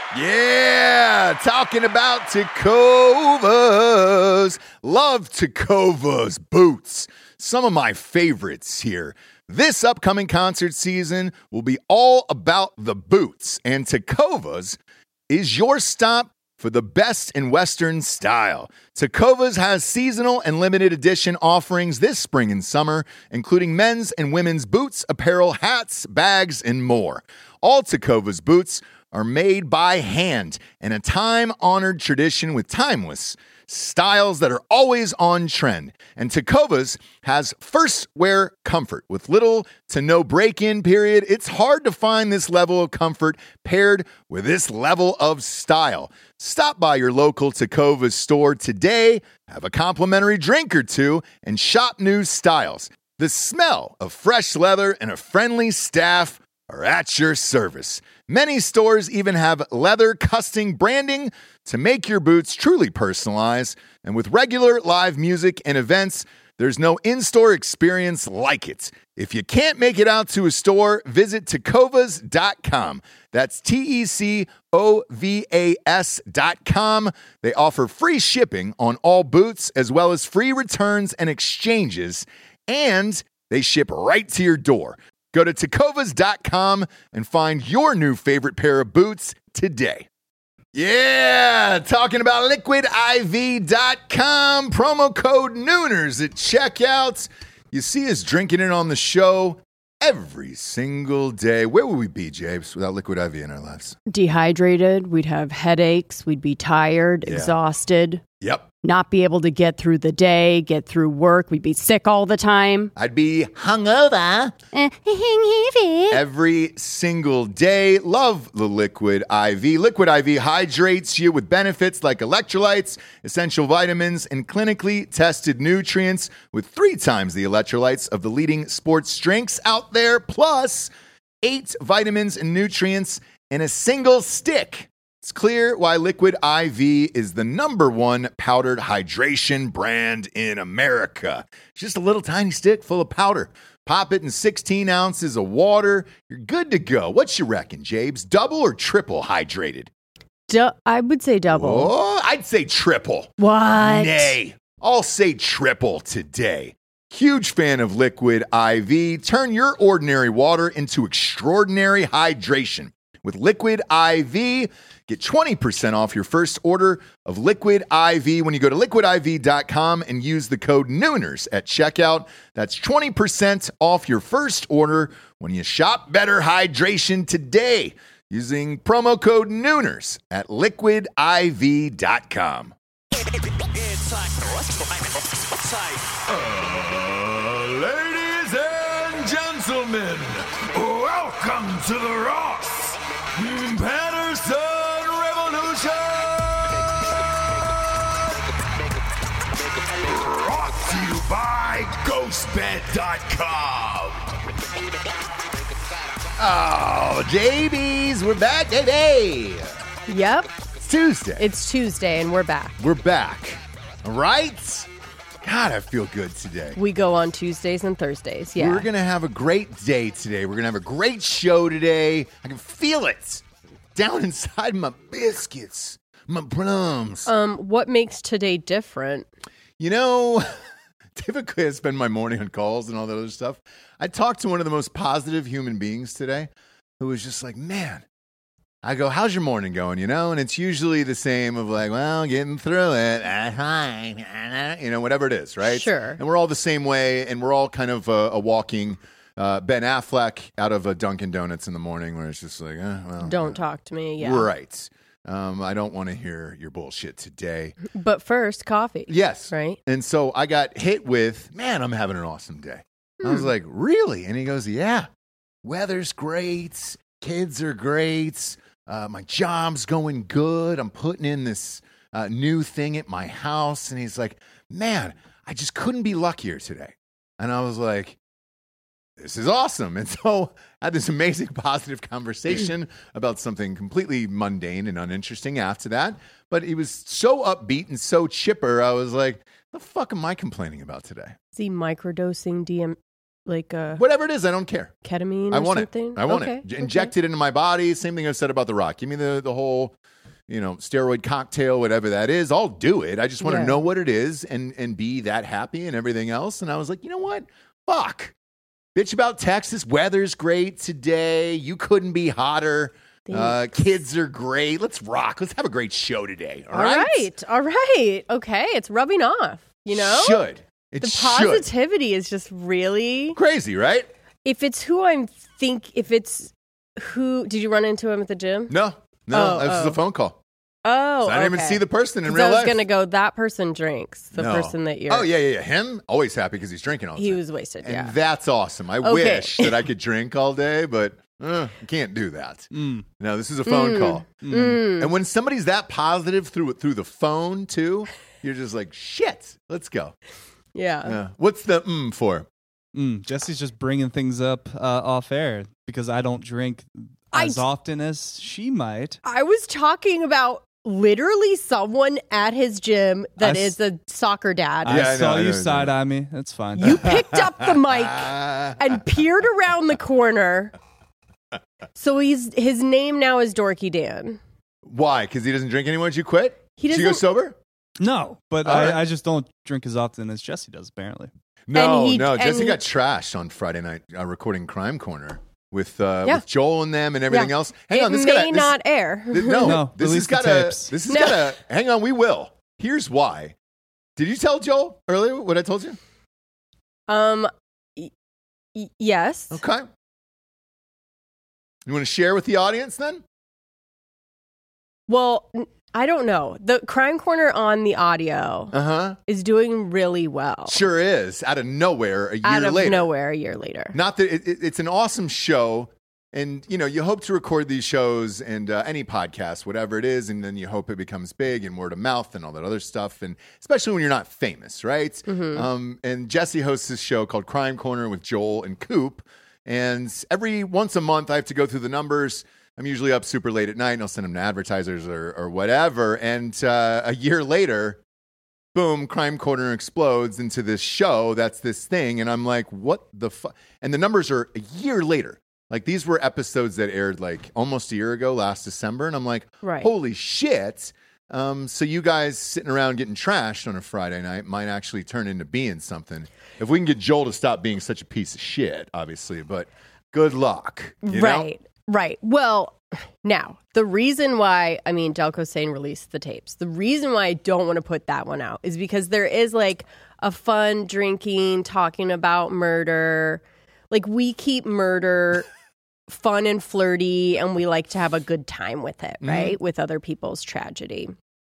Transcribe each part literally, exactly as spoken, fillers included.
Yeah, talking about Tecovas. Love Tecovas boots. Some of my favorites here. This upcoming concert season will be all about the boots, and Tecovas is your stop for the best in Western style. Tecovas has seasonal and limited edition offerings this spring and summer, including men's and women's boots, apparel, hats, bags, and more. All Tecovas boots are made by hand in a time-honored tradition with timeless styles that are always on trend. And Tecovas has first wear comfort with little to no break-in period. It's hard to find this level of comfort paired with this level of style. Stop by your local Tecovas store today, have a complimentary drink or two, and shop new styles. The smell of fresh leather and a friendly staff are at your service. Many stores even have leather custom branding to make your boots truly personalized. And with regular live music and events, there's no in-store experience like it. If you can't make it out to a store, visit tecovas dot com. That's T E C O V A S dot com. They offer free shipping on all boots, as well as free returns and exchanges, and they ship right to your door. Go to tecovas dot com and find your new favorite pair of boots today. Yeah, talking about liquid I V dot com, promo code Nooners at checkout. You see us drinking it on the show every single day. Where would we be, Jabes, without Liquid I V in our lives? Dehydrated, we'd have headaches, we'd be tired, Yeah. exhausted. Yep. Not be able to get through the day, get through work. We'd be sick all the time. I'd be hungover every single day. Love the Liquid I V. Liquid I V hydrates you with benefits like electrolytes, essential vitamins, and clinically tested nutrients with three times the electrolytes of the leading sports drinks out there, plus eight vitamins and nutrients in a single stick. It's clear why Liquid I V is the number one powdered hydration brand in America. It's just a little tiny stick full of powder. Pop it in sixteen ounces of water. You're good to go. What you reckon, Jabes? Double or triple hydrated? Du- I would say double. Oh, I'd say triple. What? Nay, I'll say triple today. Huge fan of Liquid I V. Turn your ordinary water into extraordinary hydration. With Liquid I V, get twenty percent off your first order of Liquid I V when you go to liquid I V dot com and use the code Nooners at checkout. That's twenty percent off your first order when you shop better hydration today using promo code Nooners at liquid I V dot com. Uh, ladies and gentlemen, welcome to the Ross Patterson Revolution! Brought to you by ghost bed dot com. Oh, J Bs, we're back today. Yep. It's Tuesday. It's Tuesday and we're back. We're back. All right? God, I feel good today. We go on Tuesdays and Thursdays, yeah. We're going to have a great day today. We're going to have a great show today. I can feel it down inside my biscuits, my plums. Um, what makes today different? You know, typically I spend my morning on calls and all that other stuff. I talked to one of the most positive human beings today who was just like, man, I go, how's your morning going, you know? And it's usually the same of like, well, getting through it, uh, fine, uh, you know, whatever it is, right? Sure. And we're all the same way, and we're all kind of a, a walking uh, Ben Affleck out of a Dunkin' Donuts in the morning where it's just like, uh, well. Don't uh, talk to me, yeah. Right. Um, I don't want to hear your bullshit today. But first, coffee. Yes. Right? And so I got hit with, man, I'm having an awesome day. Hmm. I was like, really? And he goes, yeah, weather's great, kids are great. Uh, my job's going good. I'm putting in this uh, new thing at my house. And he's like, man, I just couldn't be luckier today. And I was like, this is awesome. And so I had this amazing positive conversation about something completely mundane and uninteresting after that. But he was so upbeat and so chipper. I was like, the fuck am I complaining about today? Is he microdosing D M- like uh, Whatever it is, I don't care. ketamine or I want something? it. I want okay. it. J- Inject it into my body. Same thing I've said about The Rock. Give me the, the whole, you know, steroid cocktail, whatever that is. I'll do it. I just want to Yeah. know what it is and, and be that happy and everything else. And I was like, you know what? Fuck. Bitch about Texas. Weather's great today. You couldn't be hotter. Uh, kids are great. Let's rock. Let's have a great show today. All, All right? right. All right. Okay. It's rubbing off, you know? Should. It The should. positivity is just really, Crazy, right? if it's who I'm think, if it's who, did you run into him at the gym? No. No. Oh, this is oh. a phone call. Oh, So I didn't okay. even see the person in 'Cause real I was life. going to go, that person drinks. The No. person that you're. Oh, yeah, yeah, yeah. Him? Always happy because he's drinking all the He time. was wasted, And yeah. that's awesome. I Okay. wish that I could drink all day, but uh, I can't do that. Mm. No, this is a phone Mm. call. Mm. And when somebody's that positive through through the phone, too, you're just like, shit, let's go. Yeah. Yeah. What's the mm for? Mm. Jesse's just bringing things up uh, off air because I don't drink I as d- often as she might. I was talking about literally someone at his gym that I is s- a soccer dad. I Yeah, I know, saw I know, I you know. side eye me. That's fine. You picked up the mic Ah. and peered around the corner. So he's his name now is Dorky Dan. Why? Because he doesn't drink anymore? Did you quit? He Did you go doesn't- sober? No, but All right. I, I just don't drink as often as Jesse does, apparently. No, he- no. and Jesse he- got trashed on Friday night uh, recording Crime Corner with uh, Yeah. with Joel and them and everything Yeah. else. Hang it on, this may gotta, this, not air. Th- no, No, this has release the got to. tapes. This has No. got to. Hang on, we will. Here's why. Did you tell Joel earlier what I told you? Um y- y- yes. Okay. You want to share with the audience then? Well, n- I don't know. The Crime Corner on the audio Uh huh. is doing really well. Sure is. Out of nowhere, a year Out of later. nowhere a year later. Not that it, it, it's an awesome show, and you know you hope to record these shows and uh, any podcast, whatever it is, and then you hope it becomes big and word of mouth and all that other stuff, and especially when you're not famous, right? Mm-hmm. Um, and Jesse hosts this show called Crime Corner with Joel and Coop, and every once a month I have to go through the numbers. I'm usually up super late at night, and I'll send them to advertisers or, or whatever. And uh, a year later, boom, Crime Corner explodes into this show that's this thing. And I'm like, what the fuck? And the numbers are a year later. Like, these were episodes that aired like almost a year ago, last December. And I'm like, Right. holy shit. Um, so you guys sitting around getting trashed on a Friday night might actually turn into being something. If we can get Joel to stop being such a piece of shit, obviously. But good luck. You know? Right. Right. Well, now, the reason why, I mean, Delco saying release the tapes. The reason why I don't want to put that one out is because there is like a fun drinking, talking about murder. Like, we keep murder fun and flirty, and we like to have a good time with it, right? With other people's tragedy.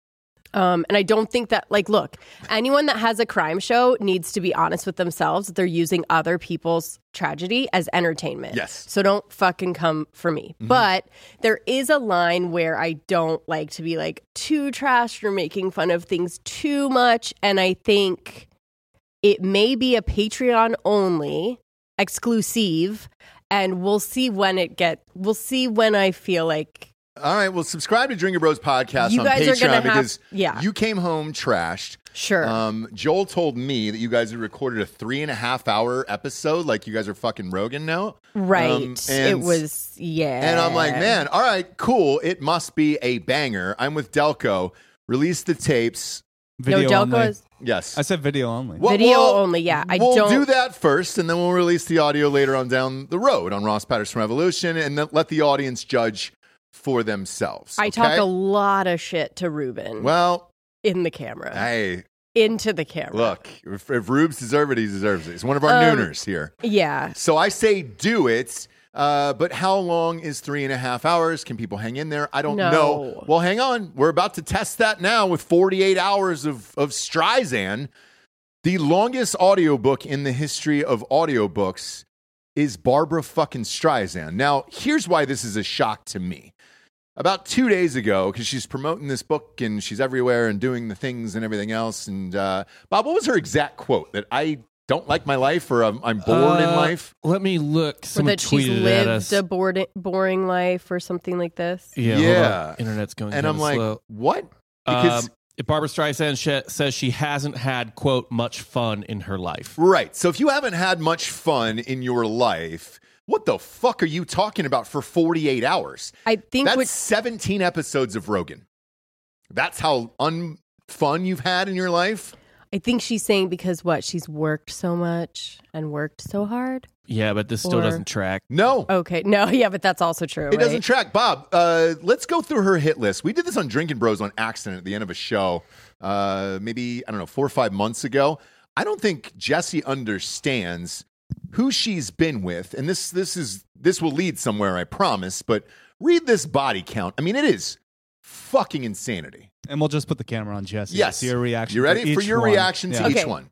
Um, and I don't think that, like, look, anyone that has a crime show needs to be honest with themselves that they're using other people's tragedy as entertainment. Yes. So don't fucking come for me. Mm-hmm. But there is a line where I don't like to be like too trashed or making fun of things too much. And I think it may be a Patreon only exclusive, and we'll see when it get, we'll see when I feel like All right. Well, subscribe to Drinker Bros podcast You on guys are Patreon gonna have- because yeah. you came home trashed. Sure. Um, Joel told me that you guys had recorded a three and a half hour episode, like you guys are fucking Rogan now. Right. Um, it and- was, yeah. And I'm like, man, all right, cool. It must be a banger. I'm with Delco. Release the tapes. Video no, only. Delco is Yes. I said video only. Well, video we'll- only. Yeah. I we'll don't. do that first, and then we'll release the audio later on down the road on Ross Patterson Revolution, and then let the audience judge for themselves. I okay? talk a lot of shit to Ruben Well, in the camera, hey, into the camera. look, if, if Rubes deserves it, he deserves it. He's one of our Um, nooners here. Yeah. So I say do it. Uh, but how long is three and a half hours? Can people hang in there? I don't No. know. Well, hang on. We're about to test that now with forty-eight hours of, of Streisand. The longest audiobook in the history of audiobooks is Barbara fucking Streisand. Now, here's why this is a shock to me. About two days ago, because she's promoting this book and she's everywhere and doing the things and everything else. And uh, Bob, what was her exact quote? That I don't like my life or I'm, I'm bored in Uh, life? Let me look. Or Someone that she's tweeted at us. lived a bored, boring life or something like this. Yeah, hold Yeah. on. Internet's going And kinda I'm like, slow. what? Because Um, Barbara Streisand sh- says she hasn't had, quote, much fun in her life. Right. So if you haven't had much fun in your life, what the fuck are you talking about for forty-eight hours? I think That's what, seventeen episodes of Rogan. That's how unfun you've had in your life? I think she's saying because what? She's worked so much and worked so hard. Yeah, but this still Or- doesn't track. No. Okay. No, yeah, but that's also true. It right? doesn't track. Bob, uh, let's go through her hit list. We did this on Drinking Bros on accident at the end of a show, uh, maybe, I don't know, four or five months ago. I don't think Jesse understands who she's been with. And this this is this will lead somewhere, I promise. But read this body count. I mean, it is fucking insanity. And we'll just put the camera on Jesse. Yes. See your reaction. You ready for each your one. reaction to Yeah. each Okay. one?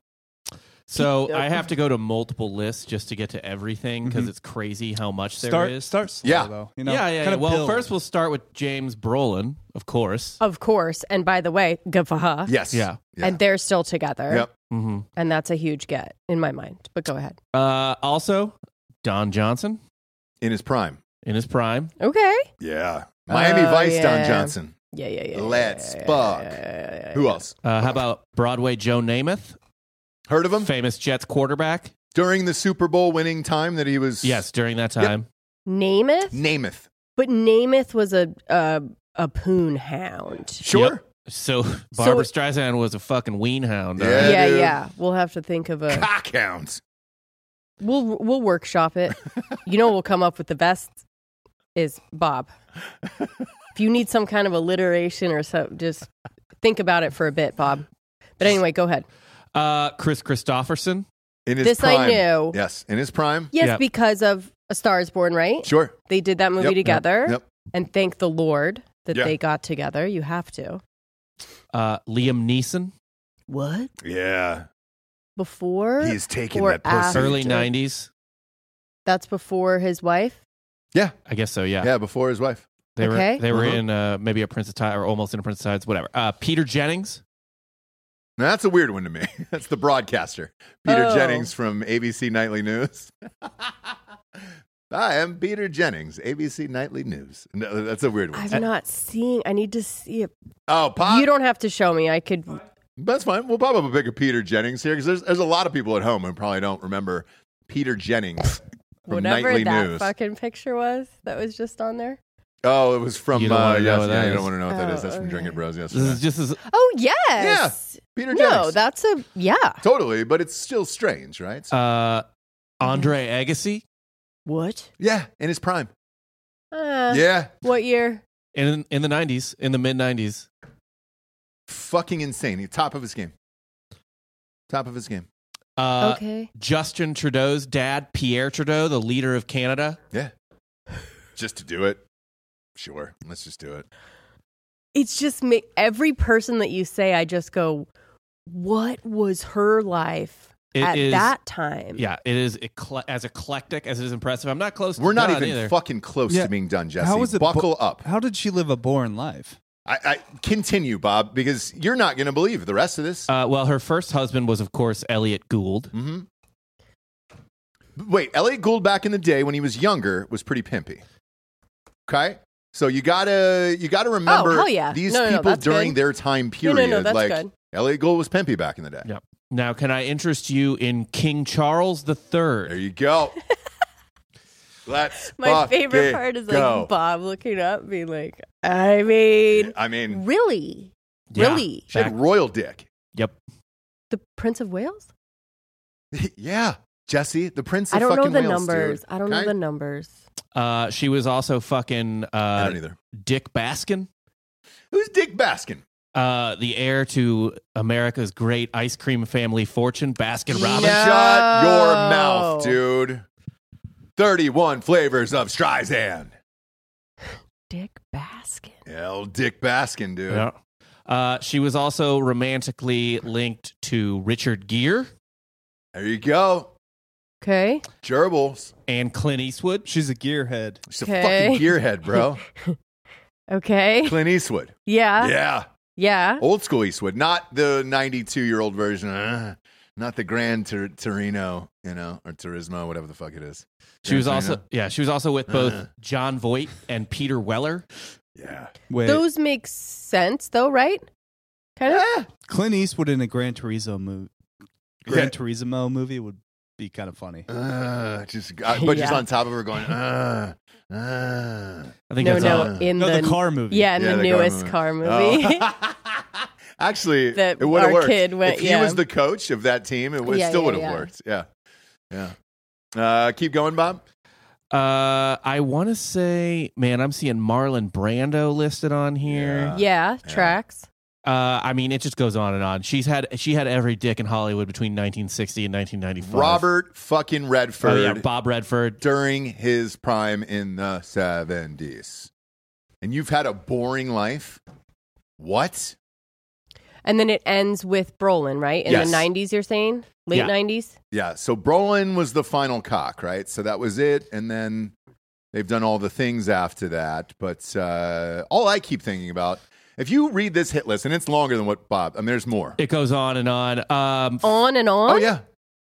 So I have to go to multiple lists just to get to everything because Mhm. it's crazy how much there Start, is. start slow, Yeah. though. You know, yeah, yeah. kind yeah. of Well, build. first we'll start with James Brolin, of course. Of course. And by the way, good for her. Yes. Yeah. Yeah. And they're still together. Yep. Mm-hmm. And that's a huge get in my mind. But go ahead. Uh, also, Don Johnson In his prime. in his prime. Okay. Yeah. Miami Oh, Vice, Don yeah. Johnson. Yeah, yeah, yeah. Let's yeah, fuck. yeah, yeah, yeah, Who yeah. else? Uh, how about Broadway Joe Namath, Heard of him? famous Jets quarterback? During the Super Bowl winning time that he was. Yes, during that time. Namath? Namath. But Namath was a a, a poon hound. Sure. Yep. So Barbara Streisand was a fucking ween hound. all Yeah. right? Yeah, dude. yeah. We'll have to think of a. Cockhounds. We'll we'll workshop it. You know, we'll come up with the best is Bob. If you need some kind of alliteration or so, just think about it for a bit, Bob. But anyway, go ahead. Uh, Chris Christopherson. In his This I prime. knew. Yes, in his prime. Yes, Yep. because of A Star Is Born, right? Sure. They did that movie Yep, yep, together. Yep. And thank the Lord that Yeah. they got together. You have to. Uh, Liam Neeson. What? Yeah. Before? He is taking or that pussy. after? Early nineties. That's before his wife? Yeah. I guess so, yeah. Yeah, before his wife. They Okay. were they were Uh-huh. in uh, maybe a Prince of Tides or almost in a Prince of Tides, whatever. Uh, Peter Jennings. Now, that's a weird one to me. That's the broadcaster. Peter Oh. Jennings from A B C Nightly News. I am Peter Jennings, A B C Nightly News. No, that's a weird one. I've not seen. I need to see it. Oh, pop. You don't have to show me. I could. That's fine. We'll pop up a pic of Peter Jennings here because there's, there's a lot of people at home who probably don't remember Peter Jennings from Whatever Nightly that News. fucking picture was that was just on there. Oh, it was from. You don't uh, wanna know yes, what yeah, that you is. don't want to know what that Oh, is. That's from okay. Drinking Bros. This Yesterday. is just as Oh yes. Peter No, Jennings. that's a yeah. Totally, but it's still strange, right? So- uh, Andre Agassi What? yeah, in his prime. Uh, yeah, What year? in in the nineties, in the mid nineties. fucking insane. He's top of his game. Top of his game. Uh, okay. Justin Trudeau's dad, Pierre Trudeau, the leader of Canada. Yeah, just to do it. Sure, let's just do it. It's just me. Every person that you say, I just go, what was her life It at is- that time? Yeah, it is ecle- as eclectic as it is impressive. I'm not close. to We're not done even either. fucking close Yeah. to being done, Jesse. How is it Buckle bo- up. How did she live a boring life? I, I continue, Bob, because you're not going to believe the rest of this. Uh, well, her first husband was, of course, Elliot Gould. hmm Wait, Elliot Gould back in the day when he was younger was pretty pimpy. Okay, so you gotta you gotta remember hell yeah. these No, no, no, people that's during good. their time No, period. no, no, that's like good. Elliot Gould was pimpy back in the day. Yep. Now, can I interest you in King Charles the There Third? you go. Let's My favorite fucking part is like go. Bob looking up, being like, I mean, I mean, really? Yeah. Really? she had royal dick. Yep. The Prince of Wales? Yeah, Jesse, the Prince of I don't know fucking the Wales, numbers. dude. I don't know Okay? the numbers. Uh, she was also fucking I uh, don't either. Dick Baskin, Who's Dick Baskin? uh, the heir to America's great ice cream family fortune, Baskin Robbins. No. Shut your mouth, dude. thirty-one flavors of Streisand. Dick Baskin. Yeah, old Dick Baskin, dude. Yeah. Uh, she was also romantically linked to Richard Gere There you go. Okay. Gerbils. and Clint Eastwood. She's a gearhead. She's a Okay. fucking gearhead, bro. Okay. Clint Eastwood. Yeah. Yeah. Yeah. Old school Eastwood, not the ninety-two-year-old version. Uh, not the Grand Tur- Torino, you know, or Turismo, whatever the fuck it is. She was Gran also Torino? yeah, she was also with both Uh. John Voight and Peter Weller. Yeah. Wait, Those make sense, though, right? kind of. Eh. Clint Eastwood in a Gran Turismo movie. Gran Yeah. Turismo movie would be kind of funny. Uh, just, uh, but just Yeah. on top of her going, uh, uh. I think No, that's no, all. in No, the, the car movie. Yeah, in Yeah, the, the car newest movie. car movie. Oh. Actually, That it would have our worked. kid went- if he yeah. was the coach of that team, it would Yeah, still yeah, would have yeah. worked. Yeah, yeah. Uh, keep going, Bob. Uh, I want to say, man, I'm seeing Marlon Brando listed on here. yeah, tracks. Uh, I mean, it just goes on and on. She's had she had every dick in Hollywood between nineteen sixty and nineteen ninety-five. Robert fucking Redford oh, yeah, Bob Redford. during his prime in the seventies. And you've had a boring life? What? And then it ends with Brolin, right? In Yes. the nineties, you're saying? Late Yeah. nineties? Yeah, so Brolin was the final cock, right? So that was it. And then they've done all the things after that. But uh, all I keep thinking about, if you read this hit list, and it's longer than what Bob, I mean, there's more. It goes on and on. Um, On and on? Oh, yeah.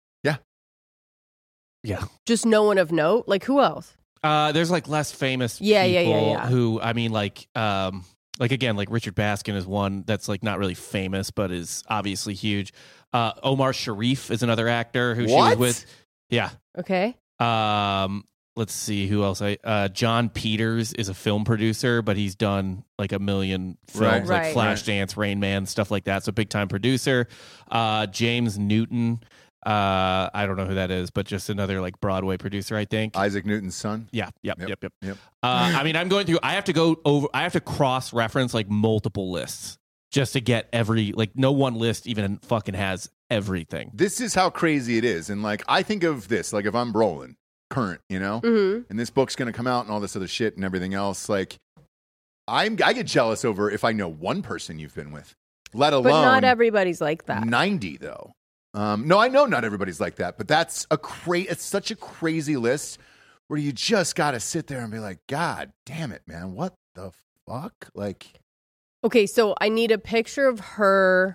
yeah. Just no one of note? Like, who else? Uh, there's like less famous Yeah, yeah, people yeah, yeah. who, I mean, like, um, like again, like Richard Baskin is one that's like not really famous, but is obviously huge. Uh, Omar Sharif is another actor who What? she was with. Yeah. Okay. Um, let's see who else. I uh, John Peters is a film producer, but he's done like a million films, Right. like Right. Flashdance, Rain Man, stuff like that. So big time producer. Uh, James Newton. Uh, I don't know who that is, but just another like Broadway producer, I think. Isaac Newton's son. Yeah, yep, Yep, yep, yep. yep. Uh, I mean, I'm going through. I have to go over. I have to cross reference like multiple lists just to get every. Like, no one list even fucking has everything. This is how crazy it is. And like, I think of this, like if I'm Brolin, current, you know, Mm-hmm. and this book's going to come out and all this other shit and everything else. Like, I'm, I get jealous over if I know one person you've been with, let alone But not everybody's like that. ninety though. Um, no, I know not everybody's like that, but that's a cra- It's such a crazy list where you just got to sit there and be like, God damn it, man, what the fuck? Like, Okay, so I need a picture of her.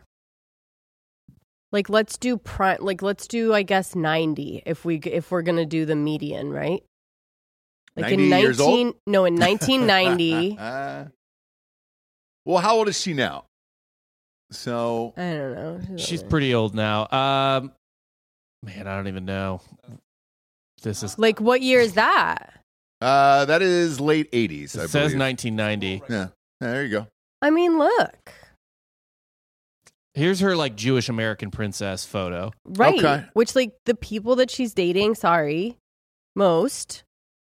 Like, let's do prime. Like, let's do, I guess, ninety if we if we're gonna do the median, right? Like in ninety years nineteen, old? no, in nineteen ninety. Uh, well, how old is she now? So I don't know. She's pretty old now. Um, man, I don't even know. This is. Like, what year is that? uh, that is late eighties. I It says believe. nineteen ninety. Yeah. Yeah, there you go. I mean, look, Here's her like Jewish American princess photo. right? Okay. Which, like, the people that she's dating, sorry, most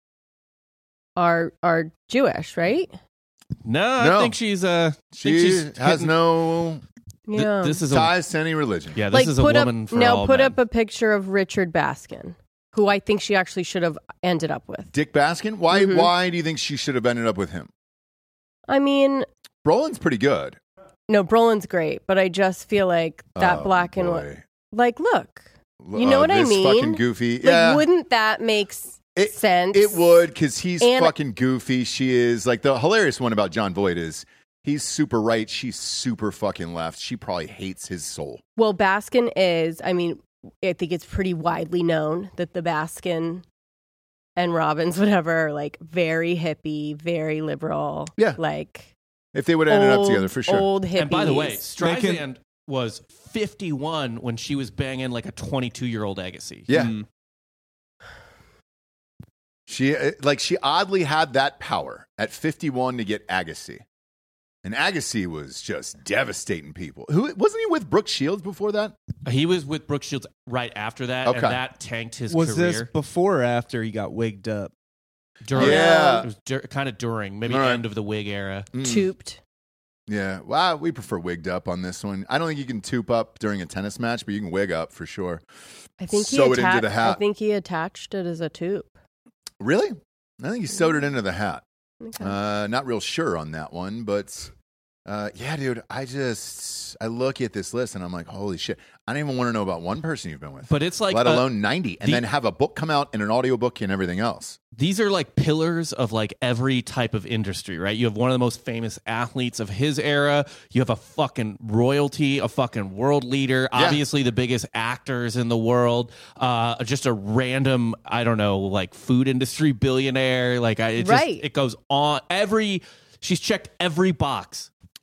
are are Jewish, right? No, No. I think she's uh. She she's has hitting- no th- Yeah. this is a ties to any religion. yeah. This like, is a put woman up for now. all Put men. up a picture of Richard Baskin, who I think she actually should have ended up with. Dick Baskin. Why? Mhm. Why do you think she should have ended up with him? I mean, Brolin's pretty good. no, Brolin's great, but I just feel like that Oh, black and white. boy. Like, look, L- You know uh, what I this mean? Fucking goofy. like, yeah, wouldn't that make s- It- sense? it would because he's And- fucking goofy. She is like the hilarious one about John Voight is he's super right. She's super fucking left. She probably hates his soul. Well, Baskin is. I mean, I think it's pretty widely known that the Baskin and Robbins, whatever, are like very hippie, very liberal. Yeah. like If they would have ended old, up together for sure. Old hippies. And by the way, Streisand Making- was fifty-one when she was banging like a twenty-two-year-old Agassi. Yeah. Mm. She uh, like she oddly had that power at fifty-one to get Agassi. And Agassi was just devastating people. Who wasn't he with Brooke Shields before that? He was with Brooke Shields right after that, Okay. and that tanked his Was this career. before or after he got wigged up? during, Yeah. it was dur- kind of during, maybe All right. end of the wig era. Mm. Tooped. Yeah. Well, we prefer wigged up on this one. I don't think you can toop up during a tennis match, but you can wig up for sure. I think he Sew it into attached. the hat. I think he attached it as a tube. Really? I think he sewed it into the hat. Okay. Uh, not real sure on that one, but uh, yeah, dude, I just I look at this list and I'm like, holy shit! I don't even want to know about one person you've been with, But it's like let uh, alone ninety, and the- then have a book come out and an audiobook and everything else. these are like pillars of like every type of industry, right? You have one of the most famous athletes of his era. You have a fucking royalty, a fucking world leader, Yeah. obviously the biggest actors in the world, uh, just a random, I don't know, like food industry billionaire. Like I, it just, Right. it goes on every, she's checked every box.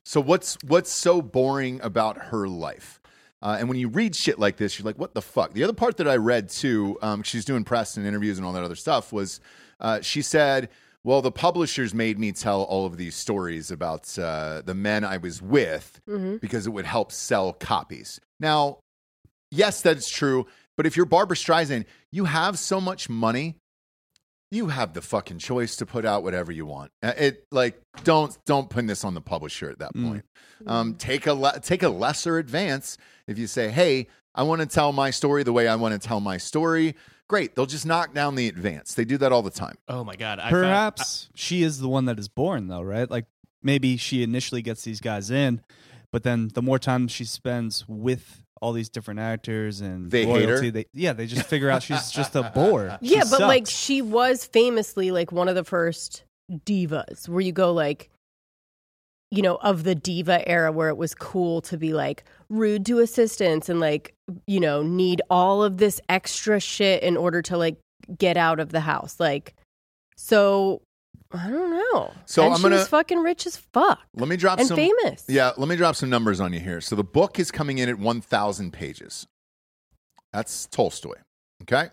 So what's what's so boring about her life? Uh, and when you read shit like this, you're like, what the fuck? The other part that I read too, um, she's doing press and interviews and all that other stuff, was uh, she said, well, the publishers made me tell all of these stories about uh, the men I was with Mm-hmm. because it would help sell copies. Now, yes, that's true. But if you're Barbra Streisand, you have so much money. You have the fucking choice to put out whatever you want. Uh, It like don't don't put this on the publisher at that Mm. point. Um, take a le- take a lesser advance if you say, "Hey, I want to tell my story the way I want to tell my story." Great, they'll just knock down the advance. They do that all the time. Oh my god! I Perhaps she is the one that is born, though, right? Like maybe she initially gets these guys in, but then the more time she spends with all these different actors and They hate royalty, her? they yeah, they just figure out she's just a bore. She Yeah, but like sucks. she was famously like one of the first divas where you go like, you know, of the diva era where it was cool to be like rude to assistants and like, you know, need all of this extra shit in order to like get out of the house. Like, so I don't know. So and I'm she gonna- was fucking rich as fuck Let me drop and some famous. Yeah, let me drop some numbers on you here. So the book is coming in at one thousand pages. That's Tolstoy. Okay?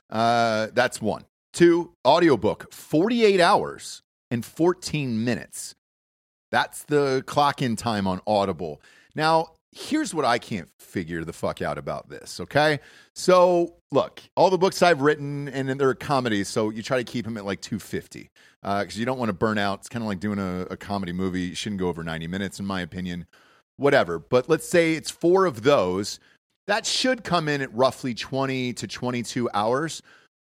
Uh, that's one. Two, audiobook, forty-eight hours and fourteen minutes. That's the clock in time on Audible. Now, here's what I can't figure the fuck out about this, okay? So, look, all the books I've written, and they're comedies, so you try to keep them at like two fifty because uh, you don't want to burn out. It's kind of like doing a, a comedy movie. You shouldn't go over ninety minutes, in my opinion. Whatever. But let's say it's four of those. That should come in at roughly twenty to twenty-two hours.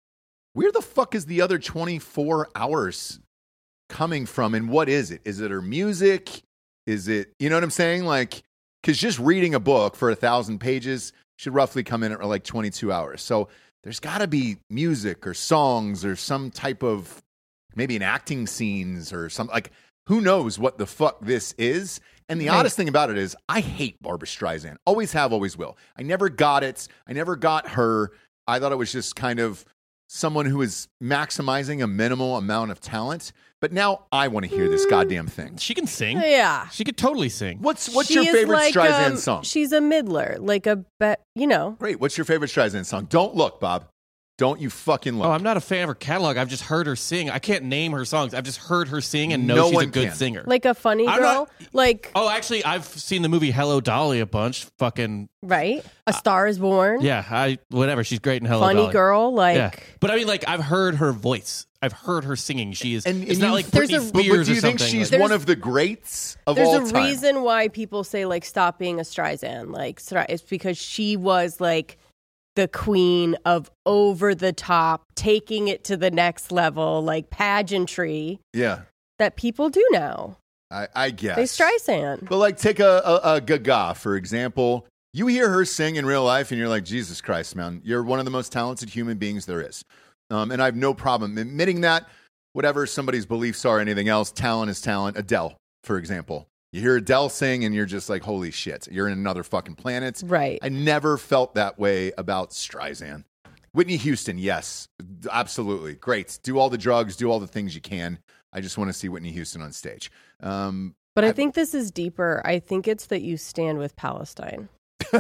Where the fuck is the other twenty-four hours coming from, and what is it? Is it her music? Is it, you know what I'm saying? Like, because just reading a book for a thousand pages should roughly come in at like twenty-two hours. So there's got to be music or songs or some type of maybe an acting scenes or something. Like, who knows what the fuck this is? And the Right. oddest thing about it is I hate Barbra Streisand. Always have, always will. I never got it. I never got her. I thought it was just kind of someone who is maximizing a minimal amount of talent. But now I want to hear this goddamn thing. She can sing. Yeah. She could totally sing. What's what's She your is favorite like, Streisand um, song? She's a middler, like a bet, you know. Great. What's your favorite Streisand song? Don't look, Bob. Don't you fucking look. Oh, I'm not a fan of her catalog. I've just heard her sing. I can't name her songs. I've just heard her sing and know No she's a one good can. singer. Like a funny I'm girl, not- like oh, actually, I've seen the movie Hello Dolly a bunch. Fucking right? A Star is Born. yeah, I whatever. She's great in Hello Funny Dolly. girl, like Yeah, but I mean, like I've heard her voice. I've heard her singing. She is. And- it's and not you- like There's Britney a- but, but Spears do you or think something. she's Like- one of the greats of there's all a time? reason why people say like stop being a Streisand. Like Stre- it's because she was like the queen of over the top, taking it to the next level, like pageantry Yeah, that people do now. I, I guess. They Streisand. But like, take a, a, a Gaga, for example. You hear her sing in real life, and you're like, Jesus Christ, man. You're one of the most talented human beings there is. Um, and I have no problem admitting that. Whatever somebody's beliefs are, anything else, talent is talent. Adele, for example. You hear Adele sing, and you're just like, holy shit. You're in another fucking planet. Right. I never felt that way about Streisand. Whitney Houston, yes, absolutely. Great. Do all the drugs, do all the things you can. I just want to see Whitney Houston on stage. Um, But I I- think this is deeper. I think it's that you stand with Palestine.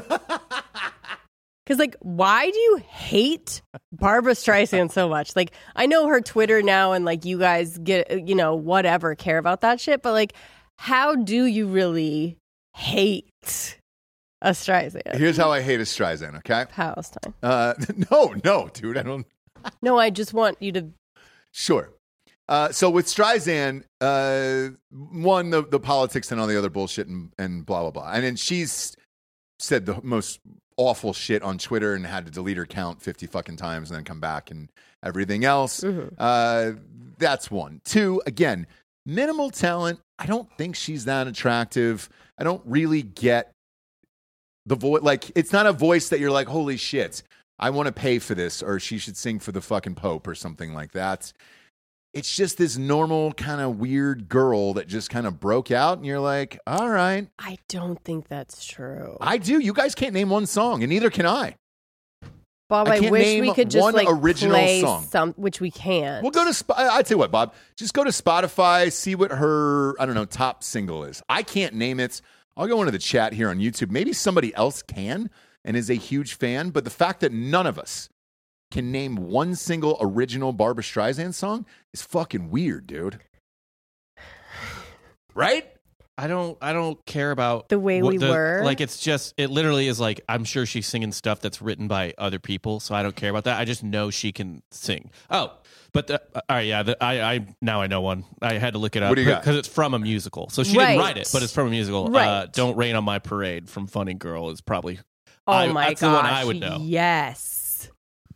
Because, like, why do you hate Barbra Streisand so much? Like, I know her Twitter now, and like, you guys get, you know, whatever, care about that shit. But like, how do you really hate a Streisand? Here's how I hate a Streisand, okay? Palestine. Uh, no, no, dude, I don't. No, I just want you to. Sure. Uh, so with Streisand, uh, one, the, the politics and all the other bullshit and, and blah, blah, blah. And then she's said the most awful shit on Twitter and had to delete her account fifty fucking times and then come back and everything else. Mhm. Uh, that's one. Two, again, minimal talent. I don't think she's that attractive. I don't really get the voice. Like, it's not a voice that you're like, holy shit, I want to pay for this, or she should sing for the fucking Pope or something like that. It's just this normal kind of weird girl that just kind of broke out, and you're like, all right. I don't think that's true. I do. You guys can't name one song, and neither can I. Bob, I I, can't wish name we could just one like original play song. some, which we can't. We'll go to. Sp- I- I'd tell you what, Bob. Just go to Spotify, see what her I don't know top single is. I can't name it. I'll go into the chat here on YouTube. Maybe somebody else can and is a huge fan. But the fact that none of us can name one single original Barbra Streisand song is fucking weird, dude. Right? I don't I don't care about The way what we were? Like it's just it literally is like I'm sure she's singing stuff that's written by other people, so I don't care about that. I just know she can sing. Oh, but the, all right, yeah, the, I I now I know one. I had to look it up What do you got? because it's from a musical. So she Right. didn't write it, but it's from a musical. Uh, Right. Don't Rain on My Parade from Funny Girl is probably Oh I- my that's gosh. the one I would know. Yes.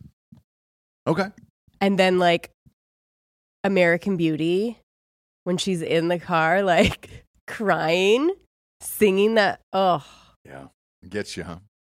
Okay. And then like American Beauty, when she's in the car, like crying, singing that. Oh, Yeah. Gets you, huh?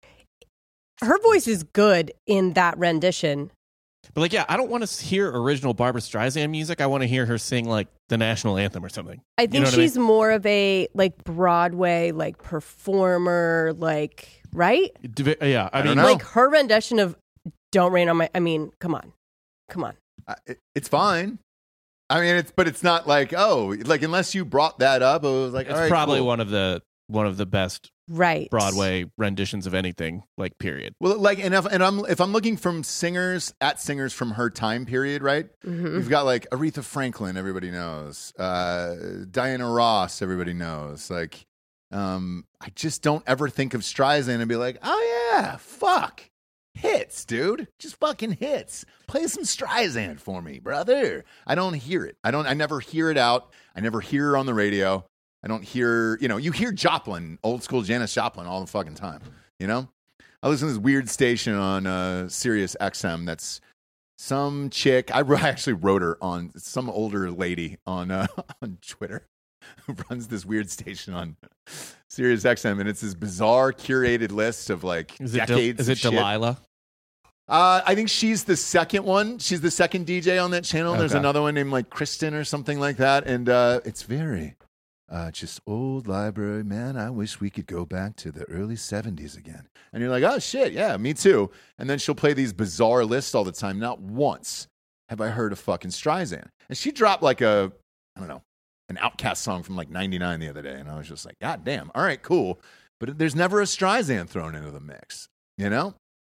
her voice is good in that rendition. But like, yeah, I don't want to hear original Barbra Streisand music. I want to hear her sing like the national anthem or something. I You think know what I she's more of a like Broadway like performer, like right? D- Yeah, I, I mean, don't know. Like her rendition of "Don't Rain on My." I mean, come on, come on. I, it, it's fine. I mean, it's but it's not like oh, like unless you brought that up, it was like it's all right, probably cool. one of the one of the best Right. Broadway renditions of anything. Like, period. Well, like, and if, and I'm if I'm looking from singers at singers from her time period, right? Mhm. We've got like Aretha Franklin, everybody knows. Uh, Diana Ross, everybody knows. Like, um, I just don't ever think of Streisand and be like, oh yeah, fuck, hits, dude, just fucking hits. Play some Streisand for me, brother. I don't hear it. I don't. I never hear it out. I never hear her on the radio. I don't hear, you know, you hear Joplin, old school Janis Joplin all the fucking time, you know? I listen to this weird station on uh, Sirius X M that's some chick. I, I actually wrote her on some older lady on uh, on Twitter who runs this weird station on Sirius X M, and it's this bizarre curated list of like Is it, decades Del- is of it shit. Delilah? Uh, I think she's the second one. She's the second D J on that channel. There's Okay. another one named like Kristen or something like that, and uh, it's very uh, just old library. Man, I wish we could go back to the early seventies again. And you're like, oh shit, yeah, me too. And then she'll play these bizarre lists all the time. Not once have I heard a fucking Streisand. And she dropped like a, I don't know, an Outkast song from like ninety-nine the other day, and I was just like, God damn, all right, cool. But there's never a Streisand thrown into the mix, you know?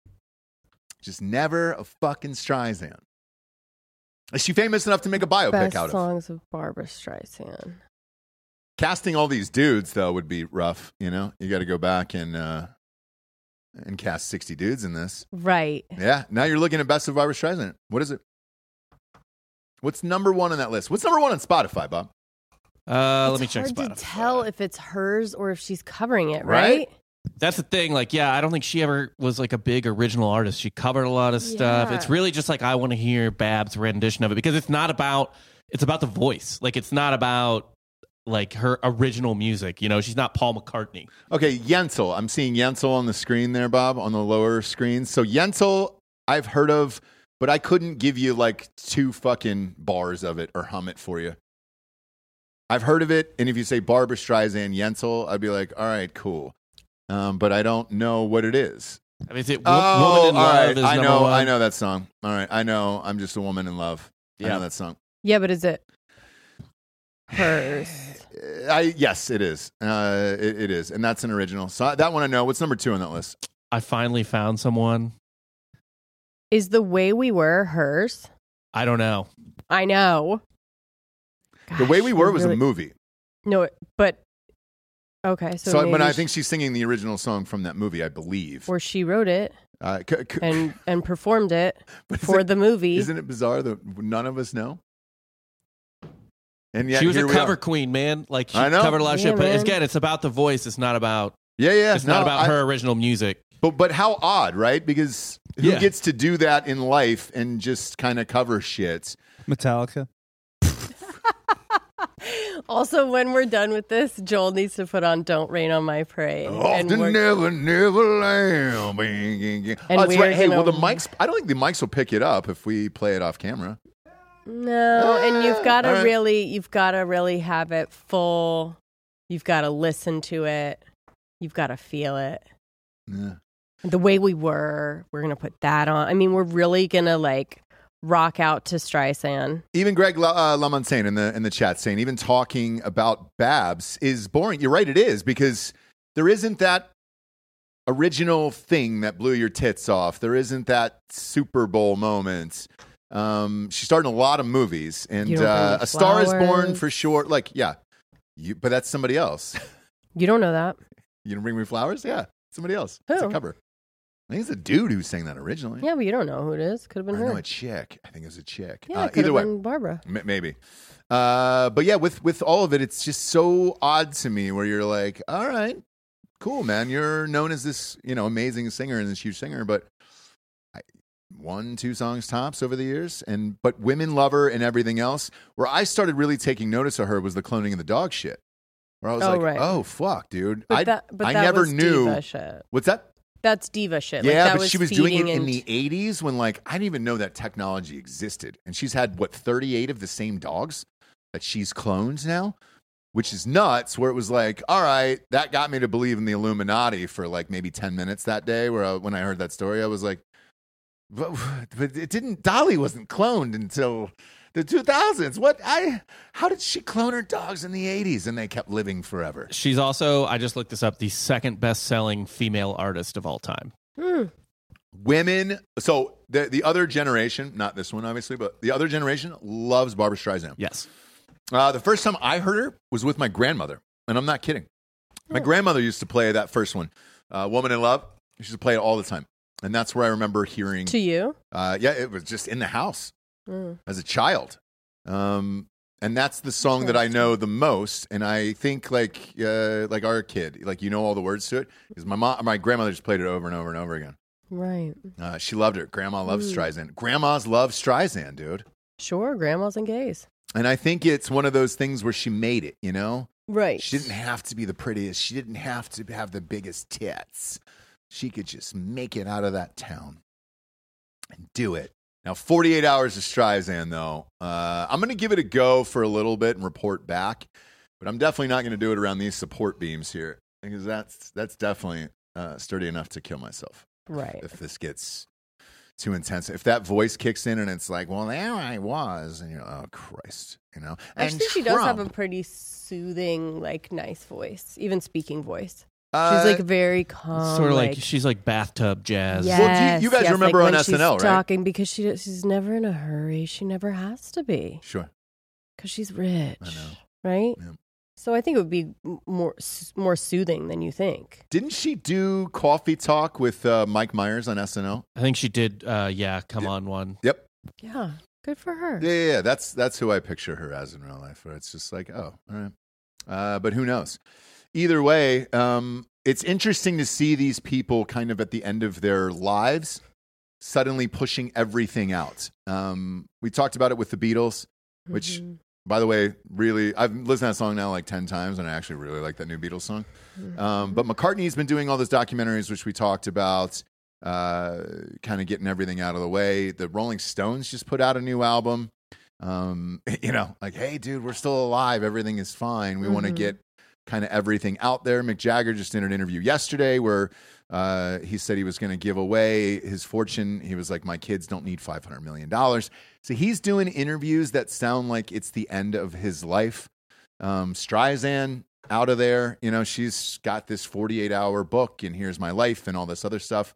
Just never a fucking Streisand. Is she famous enough to make a biopic Best out of? songs of Barbra Streisand. Casting all these dudes, though, would be rough, you know? You got to go back and uh, and cast sixty dudes in this. Right. Yeah, now you're looking at Best of Barbra Streisand. What is it? What's number one on that list? What's number one on Spotify, Bob? Uh, let It's me check hard Spotify. to tell if it's hers or if she's covering it, Right? right? That's the thing. Like, yeah, I don't think she ever was like a big original artist. She covered a lot of stuff. Yeah. It's really just like I want to hear Bab's rendition of it because it's not about. It's about the voice. Like, it's not about like her original music. You know, she's not Paul McCartney. Okay, Yentl. I'm seeing Yentl on the screen there, Bob, on the lower screen. So Yentl, I've heard of, but I couldn't give you like two fucking bars of it or hum it for you. I've heard of it, and if you say Barbra Streisand, Yentl, I'd be like, all right, cool. Um, but I don't know what it is. I mean, is it Wo- Oh, Woman in all Love? right. Is I number know, one? I know that song. All right, I know. I'm just a woman in love. I Yeah. know that song. Yeah, but is it hers? Uh, I yes, it is. Uh, it, it is, and that's an original. So that one I know. What's number two on that list? I finally found someone. Is The Way We Were hers? I don't know. I know. The Way Gosh, We Were I was a really- movie. No, but okay. So, So, but maybe I she- think she's singing the original song from that movie, I believe. or she wrote it Uh, c- c- and and performed it but for isn't, the movie. Isn't it bizarre that none of us know? And yet she was here a we cover are. queen, man. Like, she I know. covered a lot of Yeah, shit. But man. again, it's about the voice. It's not about. Yeah, yeah. It's no, not about I- her original music. But but how odd, right? Because who Yeah. gets to do that in life and just kind of cover shit? Metallica. Also, when we're done with this, Joel needs to put on "Don't Rain on My Parade." and Often we're- never, never lamb. Oh, that's we're right. Hey, well, gonna- the mics. I don't think the mics will pick it up if we play it off camera. No, and you've got to all right. really, you've got to really have it full. You've got to listen to it. You've got to feel it. Yeah. The Way We Were, we're going to put that on. I mean, we're really going to like rock out to Streisand. Even Greg La- uh, LaMontagne in the in the chat saying, even talking about Babs is boring. You're right, it is, because there isn't that original thing that blew your tits off. There isn't that Super Bowl moment. Um, she starred in a lot of movies, and You Don't Bring uh, Me A Star Is Born Flowers. for sure. Like, yeah, you, but that's somebody else. You don't know that. You Don't Bring Me Flowers? Yeah, somebody else. It's a Who? cover. I think it's a dude who sang that originally. Yeah, but you don't know who it is. Could have been I her. know a chick. I think it was a chick. Yeah, Uh, it could either have way, been Barbara. M- maybe. Uh, but yeah, with with all of it, it's just so odd to me. Where you're like, all right, cool, man. You're known as this, you know, amazing singer and this huge singer, but I, one, two songs tops over the years, and but women love her and everything else. Where I started really taking notice of her was the cloning and the dog shit. Where I was Oh, like, right. oh fuck, dude. But I that, but I that never was knew. diva shit. What's that? That's diva shit. Like, Yeah, that but was she was doing it feeding in into- the eighties when, like, I didn't even know that technology existed. And she's had, what, thirty-eight of the same dogs that she's cloned now, which is nuts, where it was like, all right, that got me to believe in the Illuminati for, like, maybe ten minutes that day, where I, when I heard that story, I was like, but, but it didn't, Dolly wasn't cloned until the two thousands. What, I, how did she clone her dogs in the eighties and they kept living forever? She's also, I just looked this up, the second best-selling female artist of all time. Hmm. Women, so the the other generation, not this one obviously, but the other generation loves Barbra Streisand. Yes. Uh, the first time I heard her was with my grandmother, and I'm not kidding. My Oh. grandmother used to play that first one, uh, "Woman in Love." She used to play it all the time, and that's where I remember hearing. To you? Uh, yeah, it was just in the house Mm. as a child, um, and that's the song that I know the most. And I think like uh, like our kid, like you know all the words to it, because my mom, my grandmother just played it over and over and over again. Right. Uh, she loved it. Grandma loves Mm. Streisand. Grandmas love Streisand, dude. Sure, grandmas and gays. And I think it's one of those things where she made it, you know? Right. She didn't have to be the prettiest. She didn't have to have the biggest tits. She could just make it out of that town and do it. Now, forty-eight hours of Streisand, though. Uh, I'm going to give it a go for a little bit and report back. But I'm definitely not going to do it around these support beams here, because that's, that's definitely uh, sturdy enough to kill myself. Right. If this gets too intense, if that voice kicks in and it's like, well, there I was, and you're, oh Christ, you know. And Actually, she does have a Trump, pretty soothing, like, nice voice, even speaking voice. uh, She's like very calm. sort of like, she's like bathtub jazz. yes, Well, do you- you guys yes, remember like on when S N L, she's right? Talking because she she's never in a hurry. She never has to be sure. because she's rich. I know. Right. Yeah. So I think it would be m- more s- more soothing than you think. Didn't she do Coffee Talk with uh, Mike Myers on S N L? I think she did, uh, yeah, come Yeah. on one. Yep. Yeah. Good for her. Yeah, yeah, yeah. That's that's who I picture her as in real life. Where it's just like, oh, all right. Uh, but who knows? Either way, um, it's interesting to see these people kind of at the end of their lives suddenly pushing everything out. Um, we talked about it with the Beatles, which, Mhm. by the way, really, I've listened to that song now like ten times, and I actually really like that new Beatles song. Um, but McCartney's been doing all those documentaries, which we talked about, uh, kind of getting everything out of the way. The Rolling Stones just put out a new album. Um, you know, like, hey, dude, we're still alive. Everything is fine. We want to Mhm. get kind of everything out there. Mick Jagger just did an interview yesterday where uh, he said he was going to give away his fortune. He was like, my kids don't need five hundred million dollars. So he's doing interviews that sound like it's the end of his life. Um, Streisand out of there, you know, she's got this forty-eight hour book and Here's My Life and all this other stuff.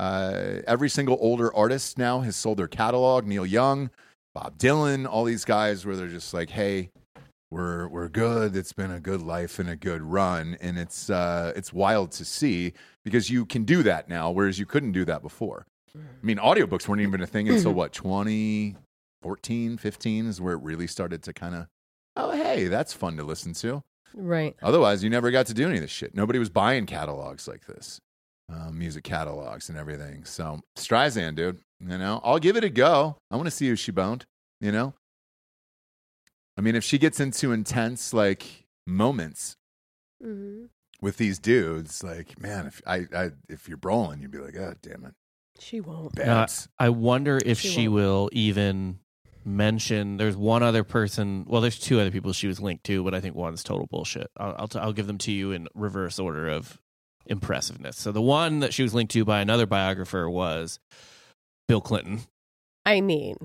Uh, every single older artist now has sold their catalog. Neil Young, Bob Dylan, all these guys where they're just like, hey, we're we're good. It's been a good life and a good run. And it's uh, it's wild to see because you can do that now, whereas you couldn't do that before. I mean, audiobooks weren't even a thing until what, twenty fourteen, fifteen is where it really started to kind of, oh, hey, that's fun to listen to. Right. Otherwise, you never got to do any of this shit. Nobody was buying catalogs like this, um, music catalogs and everything. So Streisand, dude, you know, I'll give it a go. I want to see who she boned, you know? I mean, if she gets into intense, like, moments hmm with these dudes, like, man, if I, I if you're brawling, you'd be like, oh, damn it. She won't. Babs. I wonder if She she, will even mention. There's one other person. Well, there's two other people she was linked to, but I think one's total bullshit. I'll I'll, t- I'll give them to you in reverse order of impressiveness. So the one that she was linked to by another biographer was Bill Clinton. I mean,